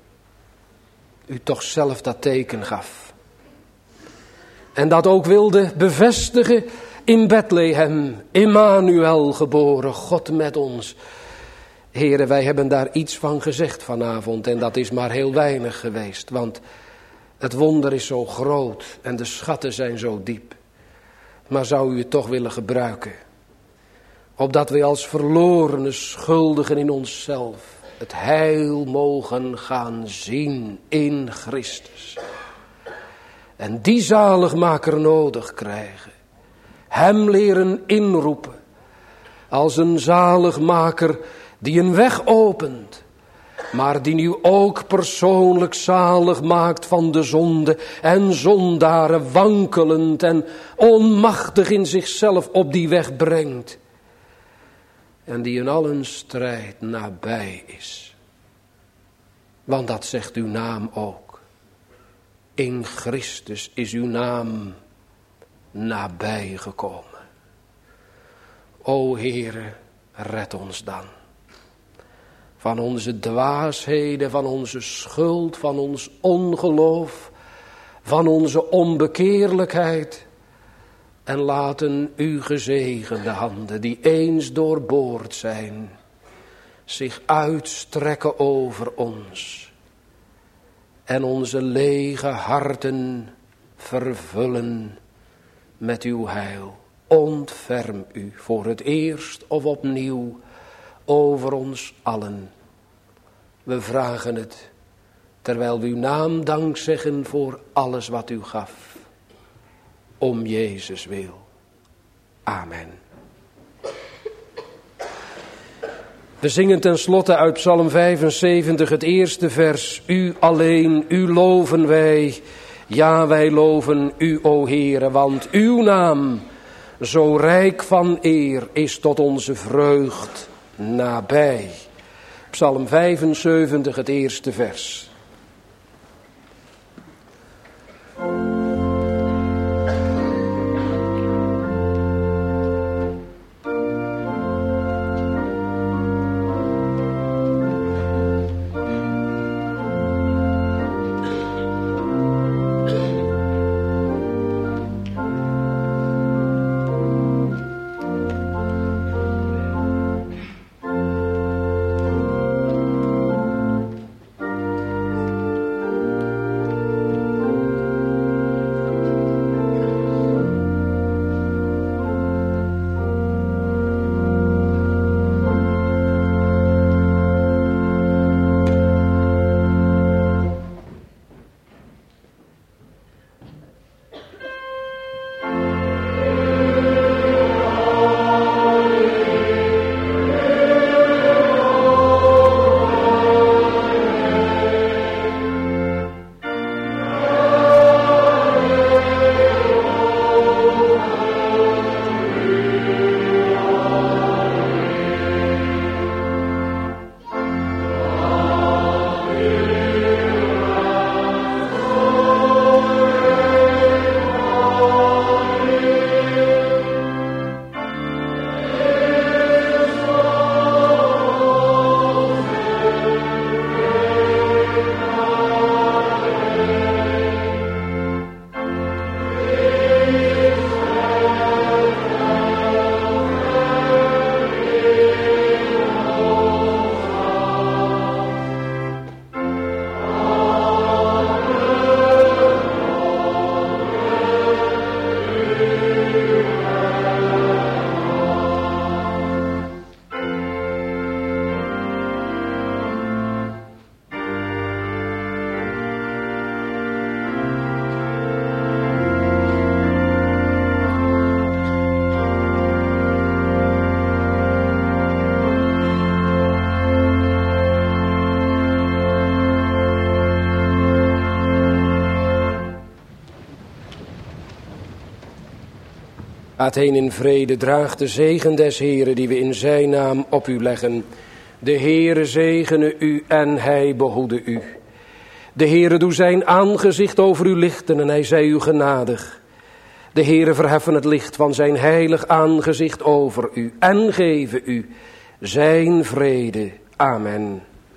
u toch zelf dat teken gaf. En dat ook wilde bevestigen in Bethlehem, Immanuel geboren, God met ons. Heere, wij hebben daar iets van gezegd vanavond en dat is maar heel weinig geweest, want het wonder is zo groot en de schatten zijn zo diep. Maar zou u het toch willen gebruiken, opdat wij als verlorene schuldigen in onszelf het heil mogen gaan zien in Christus. En die zaligmaker nodig krijgen. Hem leren inroepen als een zaligmaker die een weg opent, maar die nu ook persoonlijk zalig maakt van de zonde en zondaren wankelend en onmachtig in zichzelf op die weg brengt. En die in al een strijd nabij is. Want dat zegt uw naam ook. In Christus is uw naam nabij gekomen. O Heere, red ons dan. Van onze dwaasheden, van onze schuld, van ons ongeloof, van onze onbekeerlijkheid. En laten uw gezegende handen, die eens doorboord zijn, zich uitstrekken over ons. En onze lege harten vervullen met uw heil. Ontferm u voor het eerst of opnieuw over ons allen. We vragen het, terwijl we uw naam dank zeggen voor alles wat u gaf. Om Jezus wil. Amen. We zingen tenslotte uit Psalm 75 het eerste vers. U alleen, u loven wij. Ja, wij loven u, o Heere, want uw naam, zo rijk van eer, is tot onze vreugd nabij. Psalm 75 het eerste vers. Gaat heen in vrede, draag de zegen des Heeren die we in zijn naam op u leggen. De Heere zegene u en hij behoede u. De Heere doe zijn aangezicht over u lichten en hij zij u genadig. De Heere verheffen het licht van zijn heilig aangezicht over u en geven u zijn vrede. Amen.